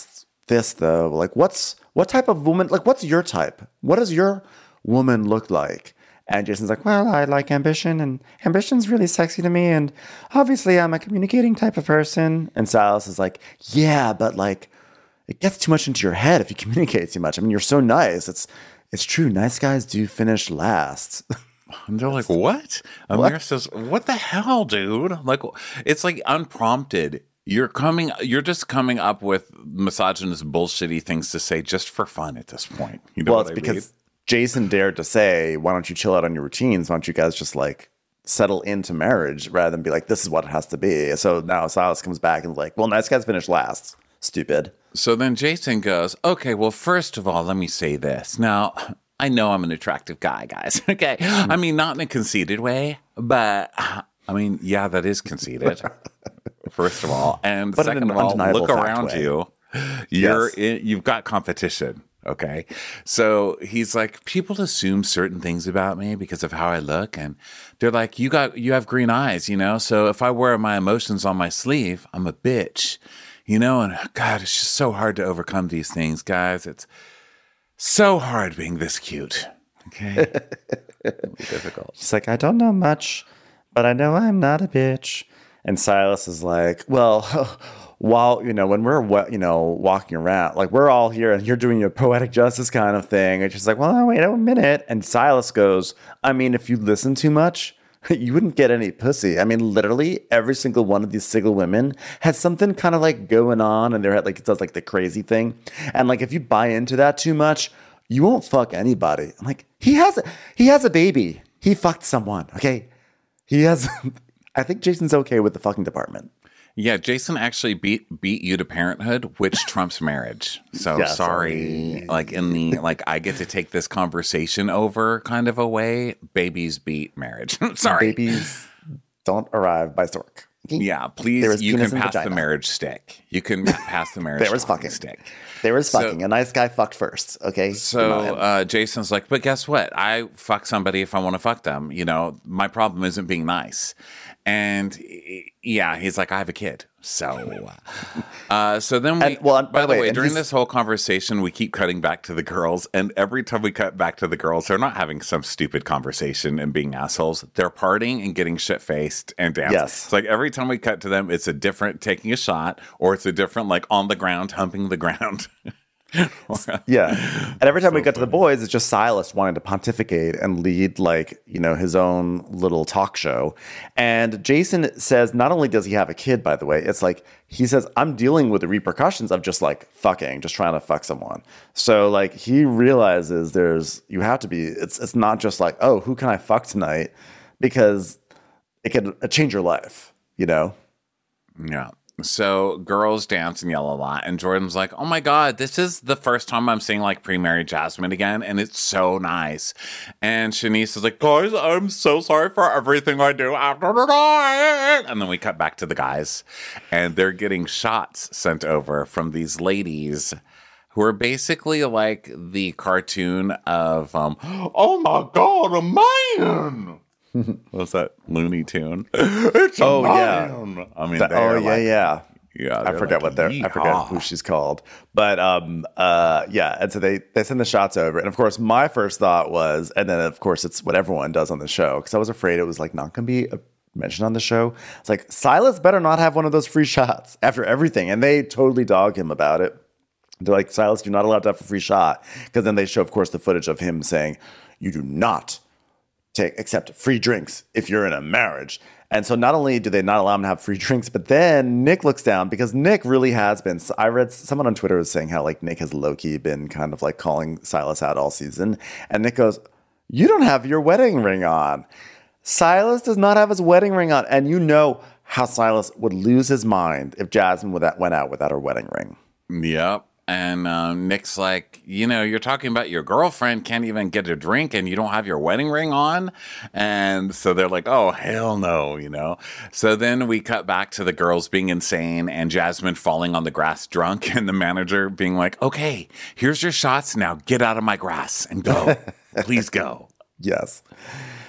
this though. Like, what type of woman? Like, what's your type? What does your woman look like? And Jason's like, well, I like ambition, and ambition's really sexy to me, and obviously I'm a communicating type of person. And Silas is like, yeah, but like, it gets too much into your head if you communicate too much. I mean, you're so nice. It's true. Nice guys do finish last. And they're like, what? Amir says, what the hell, dude? Like, it's like unprompted. You're just coming up with misogynist bullshitty things to say just for fun at this point. You know Well, what it's I because mean? Jason dared to say, why don't you chill out on your routines? Why don't you guys just like settle into marriage rather than be like, this is what it has to be. So now Silas comes back and is like, well, nice guys finish last. Stupid. So then Jason goes, okay, well, first of all, let me say this. Now, I know I'm an attractive guy, guys. Okay. I mean, not in a conceited way, but I mean, yeah, that is conceited. First of all. And But in second an of all, undeniable look fact around way. you. You've got competition. Okay. So he's like, people assume certain things about me because of how I look. And they're like, you have green eyes, you know? So if I wear my emotions on my sleeve, I'm a bitch, you know? And God, it's just so hard to overcome these things, guys. It's so hard being this cute. Okay. Really difficult. She's like, I don't know much, but I know I'm not a bitch. And Silas is like, well, while, when we're, walking around, like we're all here and you're doing your poetic justice kind of thing. And she's like, well, wait a minute. And Silas goes, I mean, if you listen too much, you wouldn't get any pussy. I mean, literally every single one of these single women has something kind of like going on in their head. Like it does like the crazy thing. And like, if you buy into that too much, you won't fuck anybody. I'm like, he has a baby. He fucked someone. Okay. I think Jason's okay with the fucking department. Yeah, Jason actually beat you to parenthood, which trumps marriage. So Yeah, sorry. Like in the I get to take this conversation over kind of a way. Babies beat marriage. Sorry. Babies don't arrive by stork. Okay? Yeah, There please. was You can penis and pass the vagina. marriage stick. You can pass the marriage There was fucking. stick. There was So- fucking. A nice guy fucked first. Okay. So Jason's like, but guess what? I fuck somebody if I want to fuck them. You know, my problem isn't being nice. And yeah, he's like, I have a kid. So then we, And, well, and by the way, and during he's- this whole conversation, we keep cutting back to the girls. And every time we cut back to the girls, they're not having some stupid conversation and being assholes. They're partying and getting shit-faced and dancing. Yes. It's like every time we cut to them, it's a different taking a shot or it's a different like on the ground, humping the ground. Yeah. And every time we get to the boys, it's just Silas wanting to pontificate and lead his own little talk show. And Jason says, not only does he have a kid, by the way, it's like, he says, I'm dealing with the repercussions of just like fucking, just trying to fuck someone. So like he realizes you have to be, it's not just like, oh, who can I fuck tonight? Because it can change your life, you know? Yeah. So girls dance and yell a lot. And Jordan's like, oh my God, this is the first time I'm seeing like pre-Mary Jasmine again. And it's so nice. And Shanice is like, guys, I'm so sorry for everything I do after tonight. And then we cut back to the guys. And they're getting shots sent over from these ladies who are basically like the cartoon of, oh my God, a man. What's that Looney Tune? It's a man. I mean, Yeah. Yeah, I forget I forget who she's called. But yeah, and so they send the shots over. And of course, my first thought was, and then of course it's what everyone does on the show, because I was afraid it was like not gonna be mentioned on the show. It's like, Silas better not have one of those free shots after everything. And they totally dog him about it. They're like, Silas, you're not allowed to have a free shot. Because then they show, of course, the footage of him saying, you do not accept free drinks if you're in a marriage. And so not only do they not allow him to have free drinks, but then Nick looks down, because Nick really has been, I read someone on Twitter was saying how like Nick has low-key been kind of like calling Silas out all season. And Nick goes, you don't have your wedding ring on. Silas does not have his wedding ring on. And you know how Silas would lose his mind if Jasmine went out without her wedding ring. Yep. And Nick's like, you're talking about your girlfriend can't even get a drink and you don't have your wedding ring on. And so they're like, oh, hell no, So then we cut back to the girls being insane and Jasmine falling on the grass drunk and the manager being like, okay, here's your shots. Now get out of my grass and go. Please go. Yes.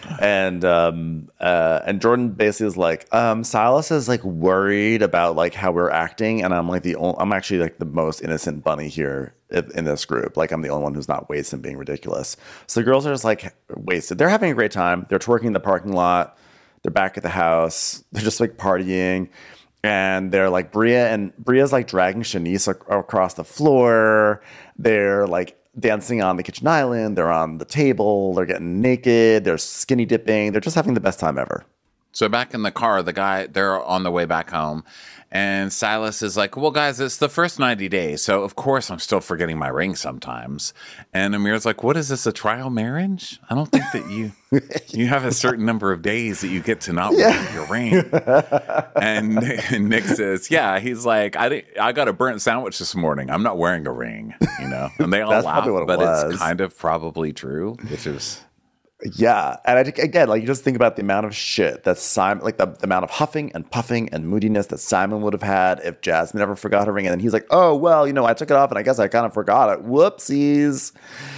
And Jordan basically is like, Silas is like worried about like how we're acting, and I'm like I'm actually like the most innocent bunny here in this group. Like I'm the only one who's not wasted and being ridiculous. So the girls are just like wasted. They're having a great time. They're twerking in the parking lot. They're back at the house. They're just like partying. And they're like Bria's like dragging Shanice across the floor. They're like dancing on the kitchen island. They're on the table. They're getting naked. They're skinny dipping. They're just having the best time ever. So back in the car, they're on the way back home. And Silas is like, well, guys, it's the first 90 days. So, of course, I'm still forgetting my ring sometimes. And Amir's like, what is this, a trial marriage? I don't think that you have a certain number of days that you get to not wear your ring. And Nick says, yeah, he's like, I got a burnt sandwich this morning. I'm not wearing a ring, And they all laugh, but it's kind of probably true, which is... Yeah. And I think, again, like you just think about the amount of shit that Simon, like the amount of huffing and puffing and moodiness that Simon would have had if Jasmine ever forgot her ring. And then he's like, oh, well, I took it off and I guess I kind of forgot it. Whoopsies.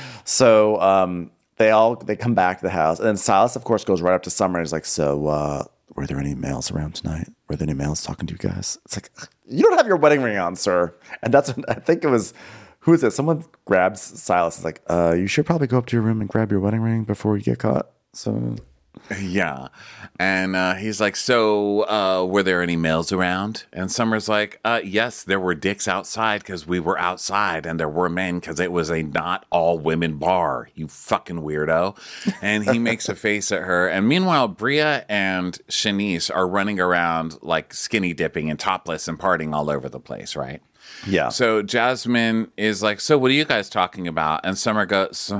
So they come back to the house. And then Silas, of course, goes right up to Summer and he's like, so were there any males around tonight? Were there any males talking to you guys? It's like, you don't have your wedding ring on, sir. And that's when I think it was... Who is it? Someone grabs Silas and is like, you should probably go up to your room and grab your wedding ring before you get caught. So, yeah. And he's like, so were there any males around? And Summer's like, yes, there were dicks outside because we were outside, and there were men because it was a not all women bar, you fucking weirdo. And he makes a face at her. And meanwhile, Bria and Shanice are running around like skinny dipping and topless and partying all over the place, right? Yeah. So Jasmine is like, so what are you guys talking about? And Summer goes,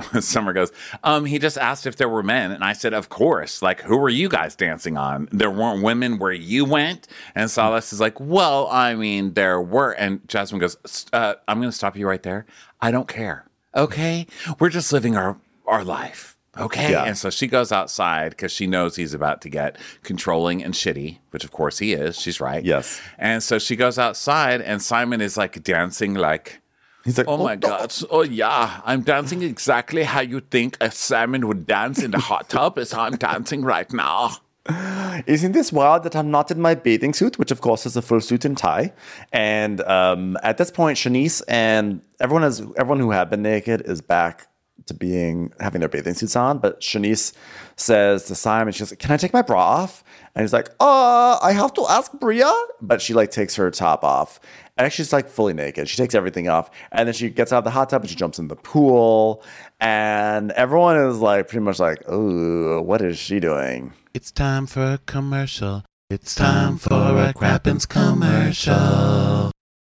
he just asked if there were men. And I said, of course. Like, who were you guys dancing on? There weren't women where you went? And Silas is like, well, I mean, there were. And Jasmine goes, I'm going to stop you right there. I don't care. Okay? We're just living our life. Okay. Yeah. And so she goes outside because she knows he's about to get controlling and shitty, which of course he is. She's right. Yes. And so she goes outside and Simon is like dancing like, he's like, oh my God. Oh yeah. I'm dancing exactly how you think a salmon would dance in the hot tub is how I'm dancing right now. Isn't this wild that I'm not in my bathing suit, which of course is a full suit and tie? And at this point, Shanice and everyone who had been naked is back to having their bathing suits on, but Shanice says to Simon, she's like, can I take my bra off? And he's like, I have to ask Bria. But she like takes her top off. And she's like fully naked. She takes everything off. And then she gets out of the hot tub and she jumps in the pool. And everyone is like pretty much like, oh, what is she doing? It's time for a commercial. It's time for a Crappens commercial.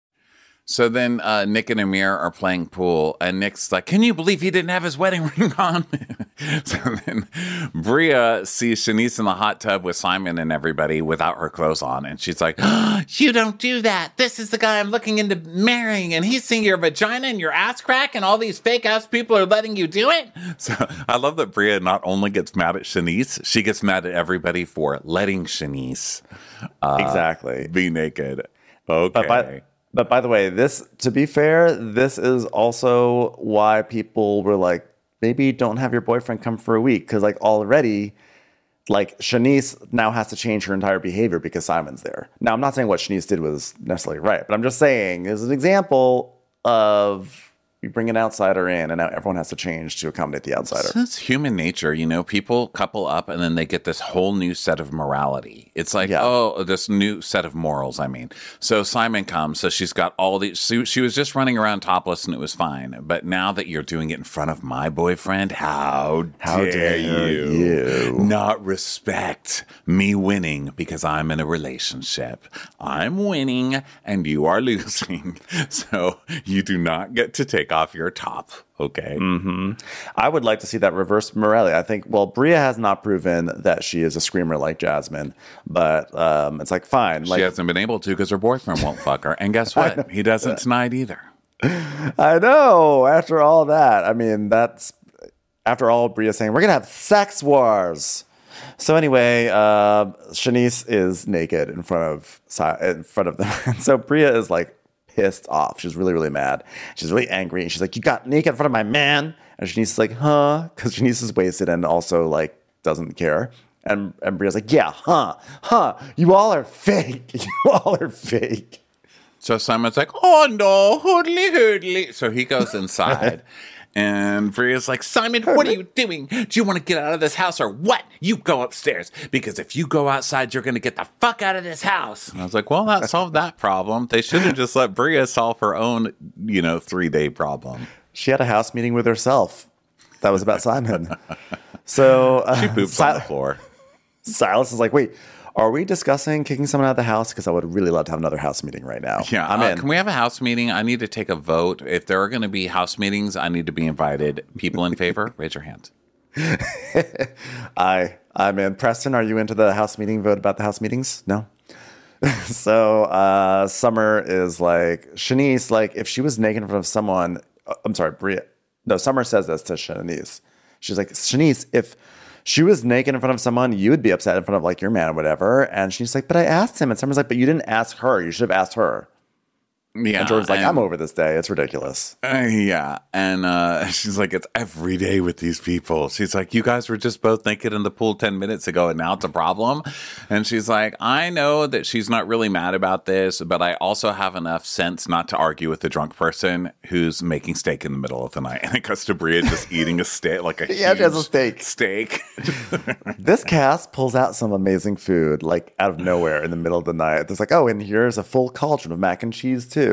So then Nick and Amir are playing pool, and Nick's like, can you believe he didn't have his wedding ring on? So then Bria sees Shanice in the hot tub with Simon and everybody without her clothes on, and she's like, oh, you don't do that. This is the guy I'm looking into marrying, and he's seeing your vagina and your ass crack, and all these fake-ass people are letting you do it? So I love that Bria not only gets mad at Shanice, she gets mad at everybody for letting Shanice exactly be naked. Okay. But by the way, to be fair, this is also why people were like, maybe don't have your boyfriend come for a week. Because like already, like Shanice now has to change her entire behavior because Simon's there. Now, I'm not saying what Shanice did was necessarily right, but I'm just saying as an example of you bring an outsider in and now everyone has to change to accommodate the outsider. It's human nature, people couple up and then they get this whole new set of morality. It's like, this new set of morals, I mean. So Simon comes, so she's got all these, she was just running around topless and it was fine. But now that you're doing it in front of my boyfriend, how dare you not respect me winning because I'm in a relationship. I'm winning and you are losing. So you do not get to take off your top, okay? Mm-hmm. I would like to see that reverse morality. I think, Bria has not proven that she is a screamer like Jasmine, but it's like, fine. She hasn't been able to because her boyfriend won't fuck her. And guess what? He doesn't tonight either. I know. After all that, I mean, after all Bria saying, we're going to have sex wars. So anyway, Shanice is naked in front of them. And so Bria is like, pissed off. She's really, really mad. She's really angry. She's like, you got naked in front of my man. And Shanice is like, huh? Because Shanice is wasted and also like doesn't care. And Bria's like, yeah, you all are fake. You all are fake. So Simon's like, oh no, hoodly. So he goes inside. And Bria's like, Simon, what are you doing? Do you want to get out of this house or what? You go upstairs. Because if you go outside, you're going to get the fuck out of this house. And I was like, well, that solved that problem. They should have just let Bria solve her own, 3-day problem. She had a house meeting with herself. That was about Simon. So she poops on the floor. Silas is like, wait, are we discussing kicking someone out of the house? Because I would really love to have another house meeting right now. Yeah, I'm in. Can we have a house meeting? I need to take a vote. If there are going to be house meetings, I need to be invited. People in favor, raise your hand. I'm in. Preston, are you into the house meeting vote about the house meetings? No? So Summer is like, Shanice, like, if she was naked in front of someone, I'm sorry, Bria. No, Summer says this to Shanice. She's like, Shanice, if she was naked in front of someone, you would be upset in front of like your man or whatever. And she's like, but I asked him. And Summer's like, but you didn't ask her. You should have asked her. Yeah. And Jordan's like, I'm over this day. It's ridiculous. Yeah. And she's like, it's every day with these people. She's like, you guys were just both naked in the pool 10 minutes ago and now it's a problem. And she's like, I know that she's not really mad about this, but I also have enough sense not to argue with a drunk person who's making steak in the middle of the night. And it goes to Bria just eating a steak, like a yeah, huge has a steak. This cast pulls out some amazing food, like out of nowhere in the middle of the night. There's like, oh, and here's a full cauldron of mac and cheese too.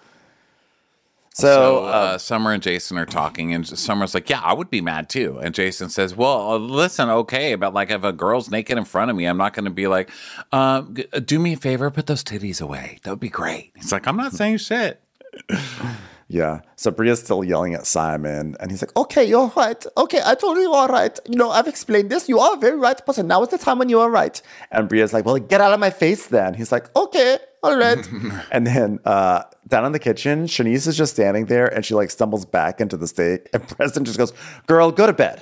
So Summer and Jason are talking, and Summer's like, yeah, I would be mad too. And Jason says, well, listen, okay, but like if a girl's naked in front of me, I'm not going to be like, do me a favor, put those titties away. That would be great. He's like, I'm not saying shit. Yeah. So Bria's still yelling at Simon, and he's like, okay, you're right. Okay, I told you you are right. I've explained this. You are a very right person. Now is the time when you are right. And Bria's like, well, get out of my face then. He's like, okay, all right. And then down in the kitchen, Shanice is just standing there, and she like stumbles back into the steak, and Preston just goes, girl, go to bed.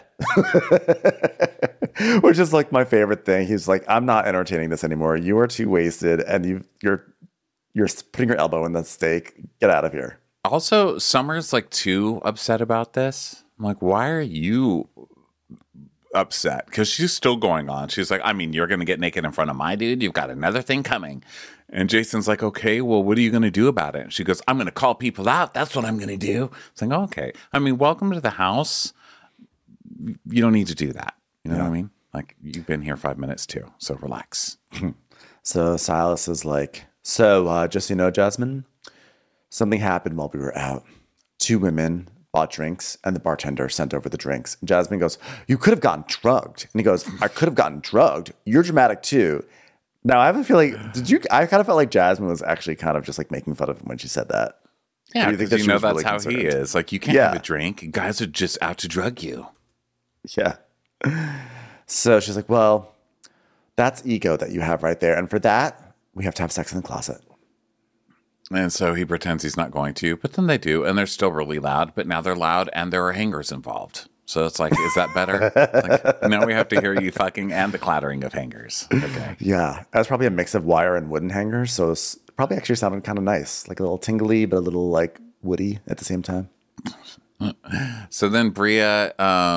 Which is like my favorite thing. He's like, I'm not entertaining this anymore. You are too wasted, and you're putting your elbow in the steak. Get out of here. Also, Summer's like too upset about this. I'm like, why are you upset? Because she's still going on. She's like, I mean, you're going to get naked in front of my dude. You've got another thing coming. And Jason's like, okay, well, what are you going to do about it? And she goes, I'm going to call people out. That's what I'm going to do. It's like, okay. I mean, welcome to the house. You don't need to do that. You know what I mean? Like, you've been here 5 minutes too. So relax. So Silas is like, so just so you know, Jasmine, something happened while we were out. 2 women bought drinks, and the bartender sent over the drinks. And Jasmine goes, you could have gotten drugged. And he goes, I could have gotten drugged. You're dramatic too. Now, I have a feeling, I kind of felt like Jasmine was actually kind of just like making fun of him when she said that. Yeah, you think because that that's really how concerned? he is. Like, you can't have a drink. Guys are just out to drug you. Yeah. So she's like, well, that's ego that you have right there. And for that, we have to have sex in the closet. And so he pretends he's not going to, but then they do, and they're still really loud, but now they're loud and there are hangers involved. So it's like, is that better? Like, now we have to hear you fucking and the clattering of hangers. Okay. Yeah. That's probably a mix of wire and wooden hangers. So it's probably actually sounded kind of nice. Like a little tingly, but a little like woody at the same time. So then Bria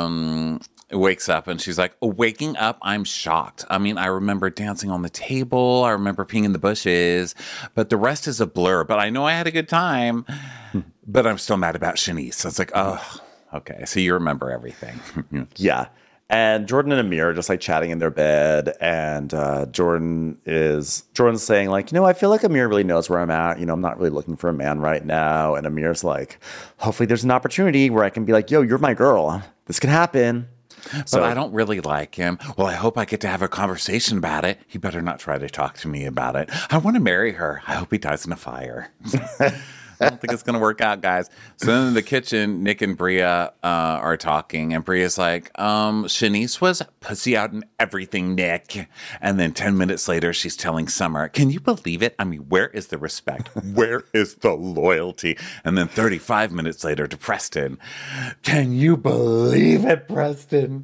wakes up and she's like, waking up, I'm shocked. I mean, I remember dancing on the table. I remember peeing in the bushes, but the rest is a blur. But I know I had a good time, but I'm still mad about Shanice. So it's like, oh, okay. So you remember everything. Yeah. And Jordan and Amir are just like chatting in their bed. And Jordan's saying like, I feel like Amir really knows where I'm at. I'm not really looking for a man right now. And Amir's like, hopefully there's an opportunity where I can be like, yo, you're my girl. This can happen. But I don't really like him. Well, I hope I get to have a conversation about it. He better not try to talk to me about it. I want to marry her. I hope he dies in a fire. I don't think it's going to work out, guys. So then in the kitchen, Nick and Bria are talking, and Bria's like, Shanice was pussy out and everything, Nick. And then 10 minutes later, she's telling Summer, can you believe it? I mean, where is the respect? Where is the loyalty? And then 35 minutes later to Preston, can you believe it, Preston?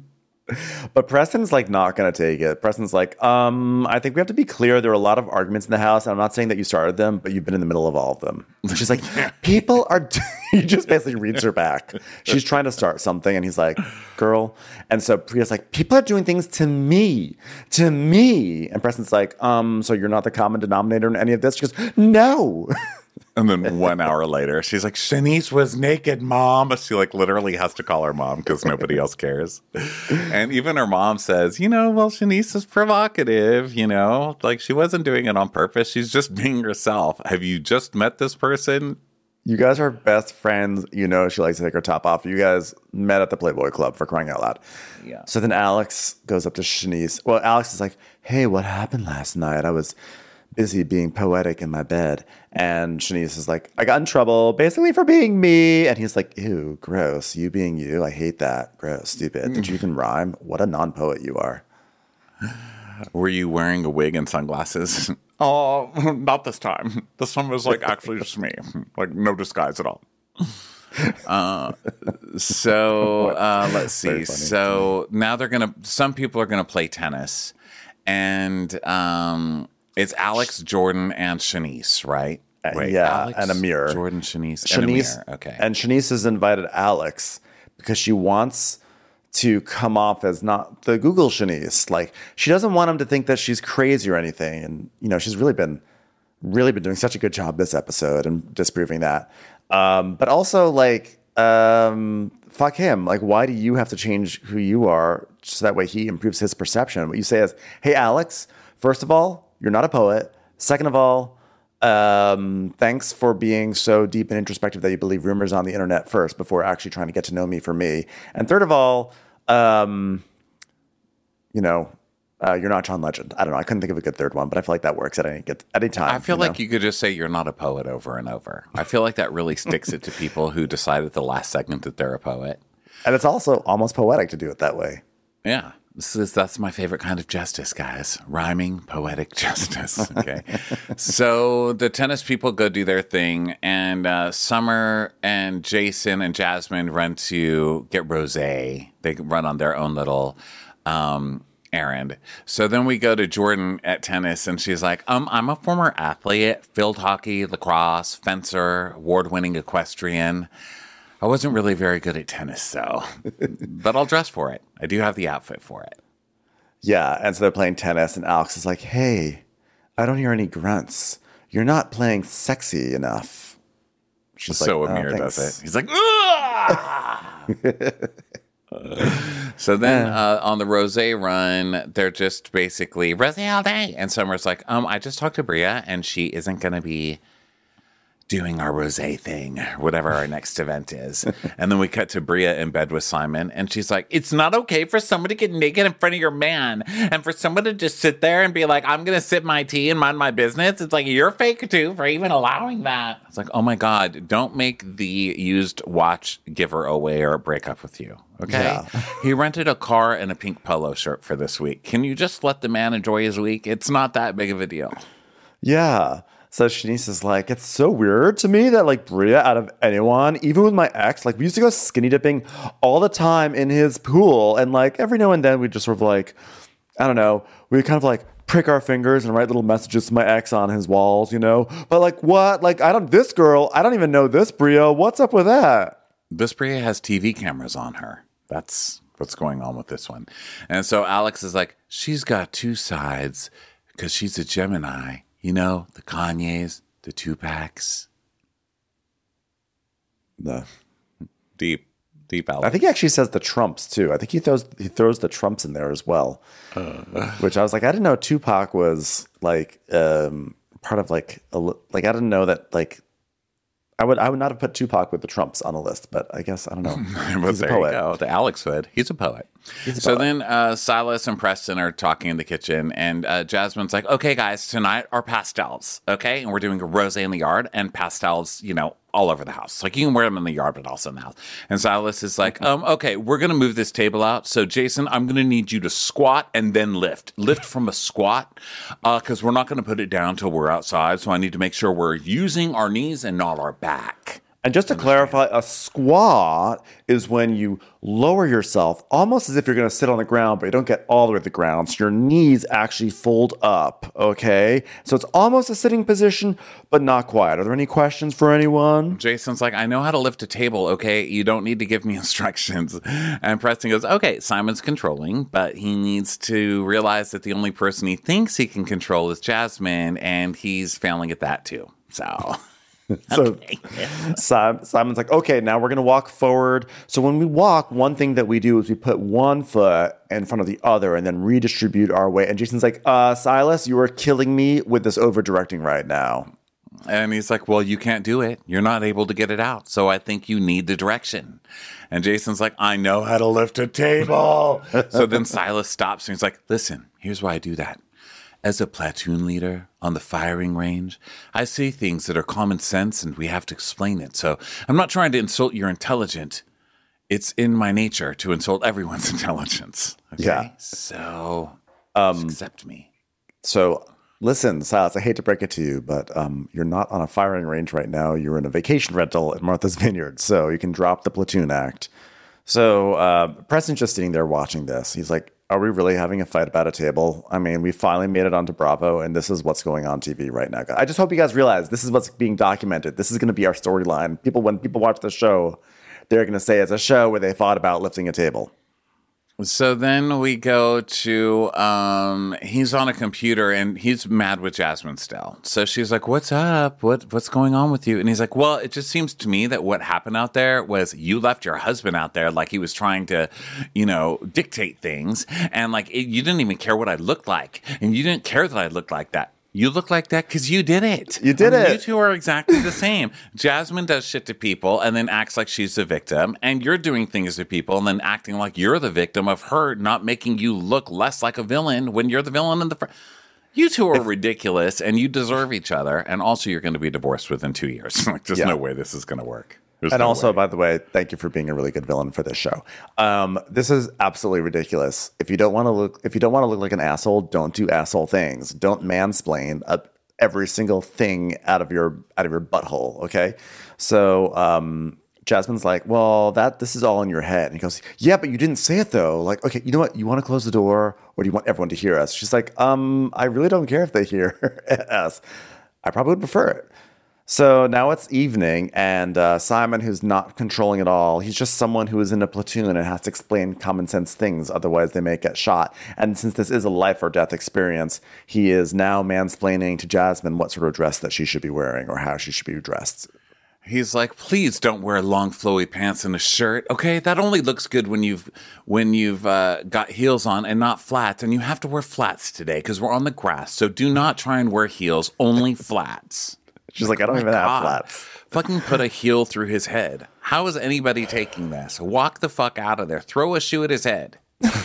But Preston's like not gonna take it. Preston's like, I think we have to be clear. There are a lot of arguments in the house. And I'm not saying that you started them, but you've been in the middle of all of them. She's like, people are. He just basically reads her back. She's trying to start something, and he's like, girl. And so Priya's like, people are doing things to me. And Preston's like, so you're not the common denominator in any of this? She goes, no. And then 1 hour later, she's like, Shanice was naked, Mom. She like literally has to call her mom because nobody else cares. And even her mom says, well, Shanice is provocative, like she wasn't doing it on purpose. She's just being herself. Have you just met this person? You guys are best friends. She likes to take her top off. You guys met at the Playboy Club, for crying out loud. Yeah. So then Alex goes up to Shanice. Well, Alex is like, hey, what happened last night? I was busy being poetic in my bed. And Shanice is like, I got in trouble basically for being me. And he's like, ew, gross. You being you. I hate that. Gross, stupid. Did you even rhyme? What a non-poet you are. Were you wearing a wig and sunglasses? Oh, not this time. This one was like actually just me. Like no disguise at all. Let's see. So now some people are gonna play tennis. And it's Alex, Jordan, and Shanice, right? Wait, yeah, Alex, and Amir. Jordan, Shanice, and Amir. Okay. And Shanice has invited Alex because she wants to come off as not the Google Shanice. Like, she doesn't want him to think that she's crazy or anything. And, she's really been doing such a good job this episode and disproving that. But also, like, fuck him. Like, why do you have to change who you are so that way he improves his perception? What you say is, hey, Alex, first of all, you're not a poet. Second of all, thanks for being so deep and introspective that you believe rumors on the internet first before actually trying to get to know me for me. And third of all, you're not John Legend. I don't know. I couldn't think of a good third one, but I feel like that works at any time. I feel like you could just say you're not a poet over and over. I feel like that really sticks it to people who decide at the last second that they're a poet. And it's also almost poetic to do it that way. Yeah. That's my favorite kind of justice, guys. Rhyming, poetic justice. Okay. So the tennis people go do their thing, and Summer and Jason and Jasmine run to get rosé. They run on their own little errand. So then we go to Jordan at tennis, and she's like, I'm a former athlete, field hockey, lacrosse, fencer, award-winning equestrian. I wasn't really very good at tennis, though, but I'll dress for it. I do have the outfit for it. Yeah, and so they're playing tennis, and Alex is like, hey, I don't hear any grunts. You're not playing sexy enough. She's so like, Amir does it. He's like, So then on the rosé run, they're just basically rosé all day. And Summer's like, I just talked to Bria, and she isn't going to be doing our rosé thing, whatever our next event is. And then we cut to Bria in bed with Simon, and she's like, it's not okay for someone to get naked in front of your man and for someone to just sit there and be like, I'm going to sip my tea and mind my business. It's like, you're fake too for even allowing that. It's like, oh my God, don't make the used watch giver away or break up with you. Okay. Yeah. He rented a car and a pink polo shirt for this week. Can you just let the man enjoy his week? It's not that big of a deal. Yeah. So Shanice is like, it's so weird to me that like Bria, out of anyone, even with my ex, like we used to go skinny dipping all the time in his pool. And like every now and then we just sort of like, I don't know, we kind of like prick our fingers and write little messages to my ex on his walls, But like what? Like I don't even know this Bria. What's up with that? This Bria has TV cameras on her. That's what's going on with this one. And so Alex is like, she's got two sides because she's a Gemini. The Kanyes, the Tupacs. The deep Alex. I think he actually says the Trumps too. I think he throws the Trumps in there as well. Which I was like, I didn't know Tupac was like part of like I didn't know that like I would not have put Tupac with the Trumps on the list, but I guess I don't know. He's a poet. You go. The Alex would. He's a poet. Then Silas and Preston are talking in the kitchen, and Jasmine's like, "Okay, guys, tonight are pastels, okay, and we're doing a rosé in the yard and pastels, all over the house. Like you can wear them in the yard, but also in the house." And Silas is like, "Okay, we're gonna move this table out. So Jason, I'm gonna need you to squat and then lift from a squat, because we're not gonna put it down till we're outside. So I need to make sure we're using our knees and not our back." And just to clarify, a squat is when you lower yourself almost as if you're going to sit on the ground, but you don't get all the way to the ground. So your knees actually fold up, okay? So it's almost a sitting position, but not quite. Are there any questions for anyone? Jason's like, I know how to lift a table, okay? You don't need to give me instructions. And Preston goes, okay, Simon's controlling, but he needs to realize that the only person he thinks he can control is Jasmine, and he's failing at that too. So... So Simon's like, okay, now we're going to walk forward. So when we walk, one thing that we do is we put one foot in front of the other and then redistribute our weight. And Jason's like, Silas, you are killing me with this over-directing right now. And he's like, well, you can't do it. You're not able to get it out. So I think you need the direction. And Jason's like, I know how to lift a table. So then Silas stops and he's like, listen, here's why I do that. As a platoon leader on the firing range, I say things that are common sense and we have to explain it. So I'm not trying to insult your intelligence. It's in my nature to insult everyone's intelligence. Okay? Yeah. So just accept me. So listen, Silas, I hate to break it to you, but you're not on a firing range right now. You're in a vacation rental at Martha's Vineyard. So you can drop the platoon act. So Preston's just sitting there watching this. He's like, are we really having a fight about a table? I mean, we finally made it onto Bravo, and this is what's going on TV right now. I just hope you guys realize this is what's being documented. This is going to be our storyline. When people watch the show, they're going to say it's a show where they fought about lifting a table. So then we go to, he's on a computer and he's mad with Jasmine still. So she's like, what's up? What's going on with you? And he's like, well, it just seems to me that what happened out there was you left your husband out there like he was trying to, dictate things. And like, you didn't even care what I looked like. And you didn't care that I looked like that. You look like that because you did it. You did it. You two are exactly the same. Jasmine does shit to people and then acts like she's the victim. And you're doing things to people and then acting like you're the victim of her not making you look less like a villain when you're the villain in the You two are ridiculous and you deserve each other. And also you're going to be divorced within 2 years. Like, there's no way this is going to work. And also, by the way, thank you for being a really good villain for this show. This is absolutely ridiculous. If you don't want to look like an asshole, don't do asshole things. Don't mansplain every single thing out of your butthole. Okay, so Jasmine's like, well, this is all in your head. And he goes, yeah, but you didn't say it though. Like, okay, you know what? You want to close the door, or do you want everyone to hear us? She's like, I really don't care if they hear us. I probably would prefer it. So now it's evening, and Simon, who's not controlling at all, he's just someone who is in a platoon and has to explain common sense things, otherwise they may get shot. And since this is a life or death experience, he is now mansplaining to Jasmine what sort of dress that she should be wearing or how she should be dressed. He's like, please don't wear long flowy pants and a shirt. Okay, that only looks good when you've got heels on and not flats. And you have to wear flats today because we're on the grass. So do not try and wear heels, only flats. She's like, I don't even have flats. Fucking put a heel through his head. How is anybody taking this? Walk the fuck out of there. Throw a shoe at his head.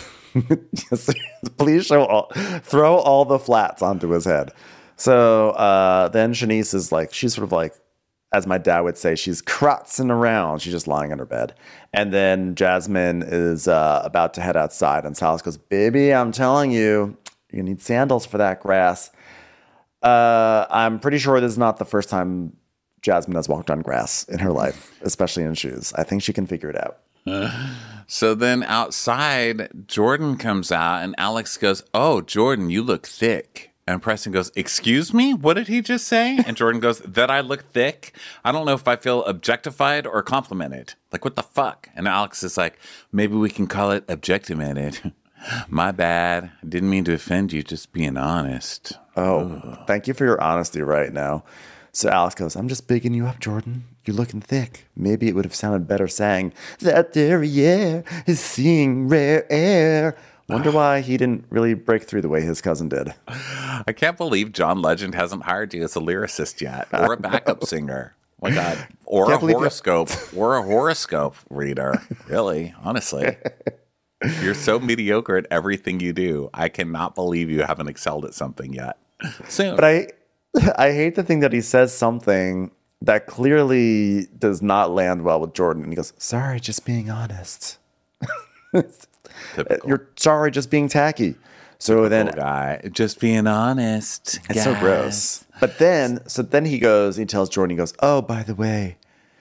Please throw all the flats onto his head. So then Shanice is like, she's sort of like, as my dad would say, she's kratzing around. She's just lying on her bed. And then Jasmine is about to head outside. And Silas goes, baby, I'm telling you, you need sandals for that grass. I'm pretty sure this is not the first time Jasmine has walked on grass in her life, especially in shoes. I think she can figure it out. So then outside, Jordan comes out and Alex goes, oh, Jordan, you look thick. And Preston goes, excuse me? What did he just say? And Jordan goes, that I look thick? I don't know if I feel objectified or complimented. Like, what the fuck? And Alex is like, maybe we can call it objectimated. My bad. I didn't mean to offend you, just being honest. Oh, thank you for your honesty right now. So Alex goes, I'm just bigging you up, Jordan. You're looking thick. Maybe it would have sounded better saying, that derriere is seeing rare air. Wonder why he didn't really break through the way his cousin did. I can't believe John Legend hasn't hired you as a lyricist yet, or a backup singer. Oh my God. Or a horoscope reader. Really, honestly. You're so mediocre at everything you do. I cannot believe you haven't excelled at something yet. Soon. But I hate the thing that he says something that clearly does not land well with Jordan. And he goes, sorry, just being honest. Typical. You're sorry, just being tacky. So then, guy, just being honest. It's so gross. But then he goes, he tells Jordan, he goes, oh, by the way,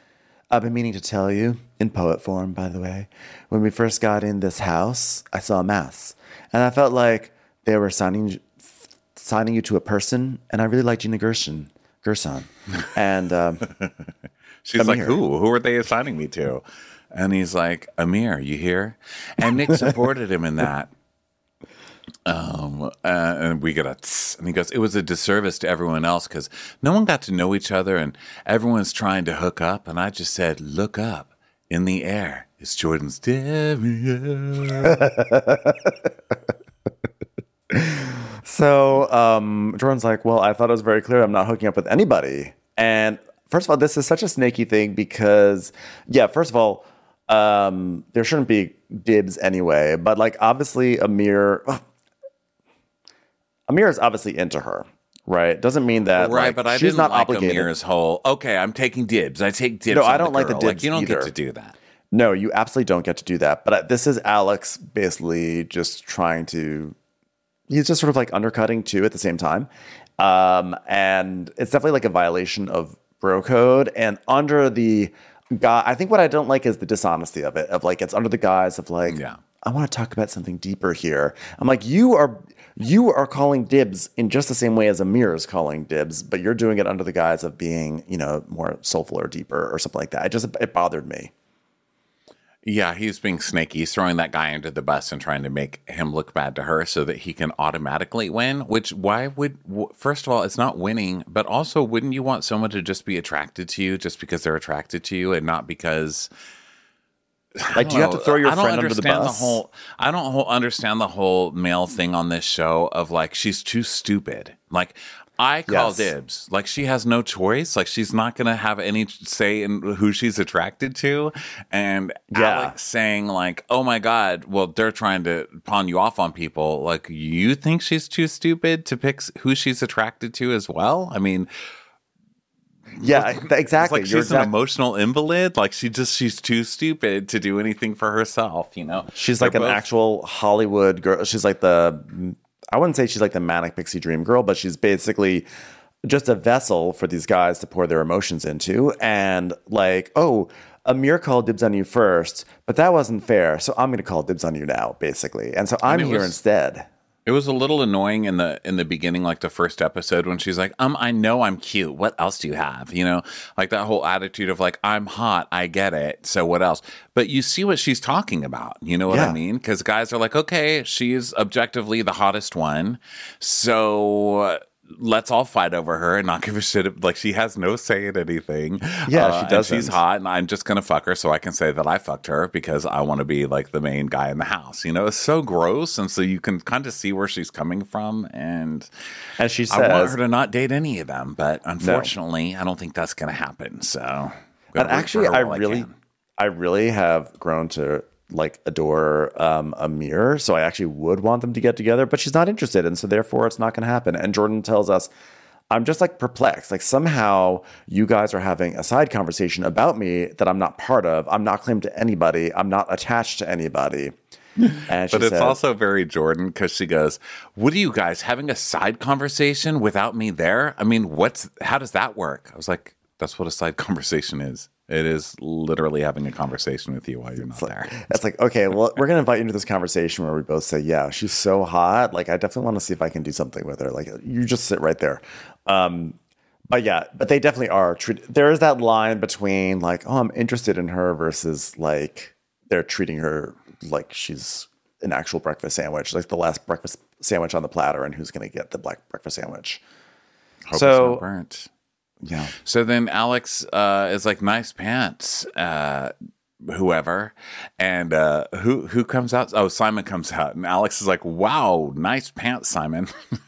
I've been meaning to tell you, in poet form, by the way, when we first got in this house, I saw a mouse. And I felt like they were signing you to a person. And I really like Gina Gershon. And she's like, who are they assigning me to? And he's like, Amir, you hear? And Nick supported him in that. And we get a tss, and he goes, it was a disservice to everyone else because no one got to know each other and everyone's trying to hook up. And I just said, look up in the air. It's Jordan's Derriere. So Jordan's like, well, I thought it was very clear I'm not hooking up with anybody. And first of all, this is such a snaky thing because, yeah, first of all, there shouldn't be dibs anyway. But like, obviously, Amir is obviously into her, right? Doesn't mean that right, like, but I she's didn't not like obligated. Amir's whole, okay, I'm taking dibs. I take dibs. No, on I don't the like the girl. dibs Like, you don't either. get to do that. No, you absolutely don't get to do that. But this is Alex basically just trying to, he's just sort of like undercutting too at the same time. And it's definitely like a violation of bro code. And under the guy, I think what I don't like is the dishonesty of it, of like, it's under the guise of like, Yeah. I want to talk about something deeper here. I'm like, you are calling dibs in just the same way as Amir is calling dibs, but you're doing it under the guise of being, more soulful or deeper or something like that. It bothered me. Yeah, he's being snaky. He's throwing that guy under the bus and trying to make him look bad to her so that he can automatically win. Which, first of all, it's not winning, but also, wouldn't you want someone to just be attracted to you just because they're attracted to you and not because... Like, do you have to throw your friend under the bus? I don't understand the whole male thing on this show of like, she's too stupid. Like, I call dibs. Like, she has no choice. Like, she's not going to have any say in who she's attracted to. And Alex saying like, oh my God, well, they're trying to pawn you off on people. Like, you think she's too stupid to pick who she's attracted to as well? I mean... Yeah, exactly. It's like she's an emotional invalid. Like she's too stupid to do anything for herself. She's like an actual Hollywood girl. She's like I wouldn't say she's like the manic pixie dream girl, but she's basically just a vessel for these guys to pour their emotions into. And like, oh, Amir called dibs on you first, but that wasn't fair. So I'm going to call dibs on you now, basically. And so I'm here instead. It was a little annoying in the beginning, like the first episode, when she's like, I know I'm cute. What else do you have? Like that whole attitude of like, I'm hot. I get it. So what else? But you see what she's talking about. You know what I mean? Because guys are like, okay, she's objectively the hottest one. So let's all fight over her and not give a shit. Like, she has no say in anything. Yeah, she doesn't. She's hot, and I'm just gonna fuck her so I can say that I fucked her because I want to be like the main guy in the house. It's so gross, and so you can kind of see where she's coming from. And she says, I want her to not date any of them, but unfortunately, I don't think that's gonna happen. So, and actually, I really have grown to like adore Amir, so I actually would want them to get together, but she's not interested, and so therefore it's not going to happen. And Jordan tells us, I'm just like perplexed. Like, somehow you guys are having a side conversation about me that I'm not part of. I'm not claimed to anybody. I'm not attached to anybody. And but it's also very Jordan because she goes, what are you guys having a side conversation without me there? I mean, how does that work? I was like, that's what a side conversation is. It is literally having a conversation with you while you're not there. It's like, okay, well, we're going to invite you into this conversation where we both say, yeah, she's so hot. Like, I definitely want to see if I can do something with her. Like, you just sit right there. But they definitely are. There is that line between like, oh, I'm interested in her versus like they're treating her like she's an actual breakfast sandwich, like the last breakfast sandwich on the platter, and who's going to get the black breakfast sandwich. Hope it's not burnt. Yeah. So then Alex is like, nice pants, whoever. And who comes out? Oh, Simon comes out. And Alex is like, wow, nice pants, Simon.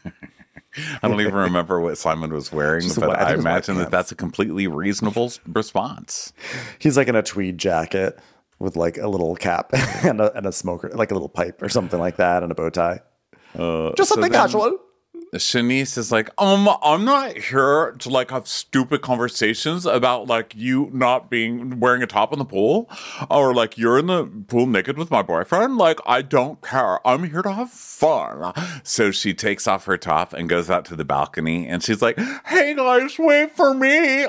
I don't even remember what Simon was wearing, but I imagine that's a completely reasonable response. He's like in a tweed jacket with like a little cap and a smoker, like a little pipe or something like that, and a bow tie. Just something casual. Shanice is like, I'm not here to like have stupid conversations about like you not wearing a top in the pool, or like you're in the pool naked with my boyfriend. Like, I don't care. I'm here to have fun. So she takes off her top and goes out to the balcony, and she's like, hey guys, wait for me.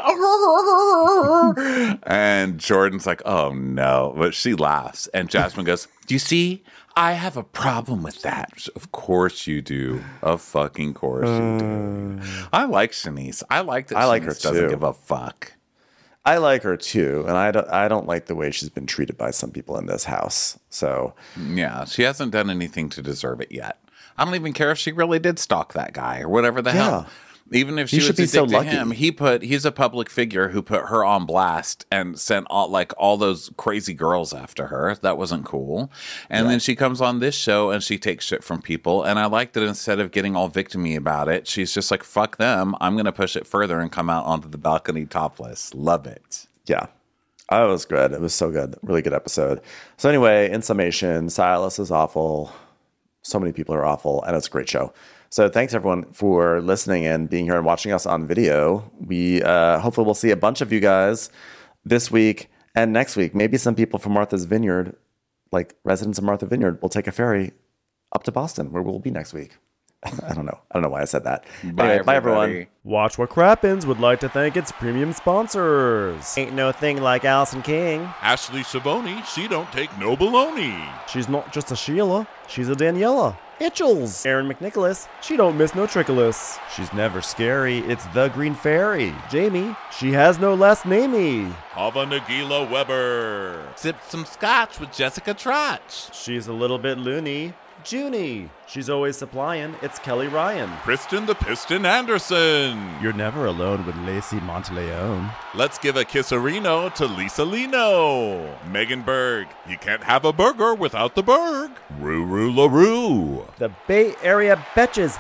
And Jordan's like, oh no, but she laughs, and Jasmine goes, do you see? I have a problem with that. Of course you do. Of fucking course you do. I like Shanice. I like that. I like Shanice her doesn't too. give a fuck. I like her too, and I don't like the way she's been treated by some people in this house. So Yeah, she hasn't done anything to deserve it yet. I don't even care if she really did stalk that guy or whatever the hell. Even if she was should be a dick so to lucky. him, he's a public figure who put her on blast and sent all those crazy girls after her. That wasn't cool. And then she comes on this show and she takes shit from people. And I like that instead of getting all victim-y about it, she's just like, fuck them. I'm going to push it further and come out onto the balcony topless. Love it. yeah, it was good. It was so good. Really good episode. So anyway, in summation, Silas is awful. So many people are awful, and it's a great show. So thanks everyone for listening and being here and watching us on video. We hopefully we'll see a bunch of you guys this week and next week. Maybe some people from Martha's Vineyard, like residents of Martha Vineyard, will take a ferry up to Boston, where we'll be next week. I don't know why I said that. Anyway, bye everyone. Watch What Crappens would like to thank its premium sponsors. Ain't no thing like Allison King. Ashley Savoni, she don't take no baloney. She's not just a Sheila, she's a Daniela. Itchels. Aaron McNicholas, she don't miss no trickolas. She's never scary. It's the Green Fairy. Jamie, she has no last namey. Hava Nagila Weber. Sip some scotch with Jessica Trotch. She's a little bit loony. Junie, she's always supplying. It's Kelly Ryan. Kristen the Piston Anderson. You're never alone with Lacey Monteleone. Let's give a kisserino to Lisa Lino. Megan Berg. You can't have a burger without the Berg. Ruru LaRue. The Bay Area Betches.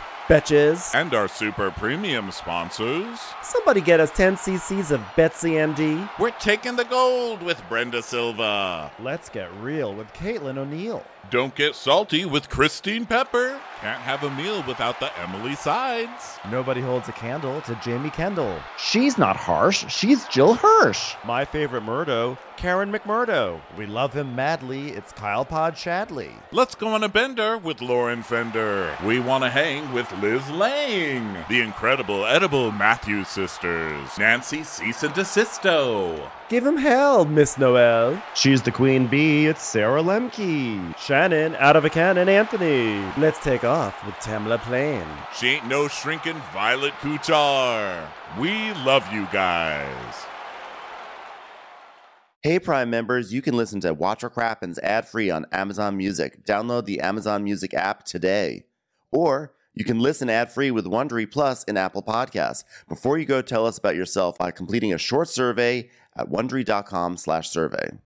And our super premium sponsors. Somebody get us 10 cc's of Betsy MD. We're taking the gold with Brenda Silva. Let's get real with Caitlin O'Neill. Don't get salty with Christine Pepper. Can't have a meal without the Emily Sides. Nobody holds a candle to Jamie Kendall. She's not harsh. She's Jill Hirsch. My favorite Murdo, Karen McMurdo. We love him madly. It's Kyle Pod Shadley. Let's go on a bender with Lauren Fender. We want to hang with Liz Lang. The incredible edible Matthews sisters. Nancy Cease and Desisto. Give him hell, Miss Noel. She's the queen bee. It's Sarah Lemke. Shannon, out of a cannon, Anthony. Let's take off with Tamla Plain. She ain't no shrinking Violet Kuchar. We love you guys. Hey Prime members, you can listen to Watch What Crappens ad-free on Amazon Music. Download the Amazon Music app today. Or you can listen ad-free with Wondery Plus in Apple Podcasts. Before you go, tell us about yourself by completing a short survey at Wondery.com/survey.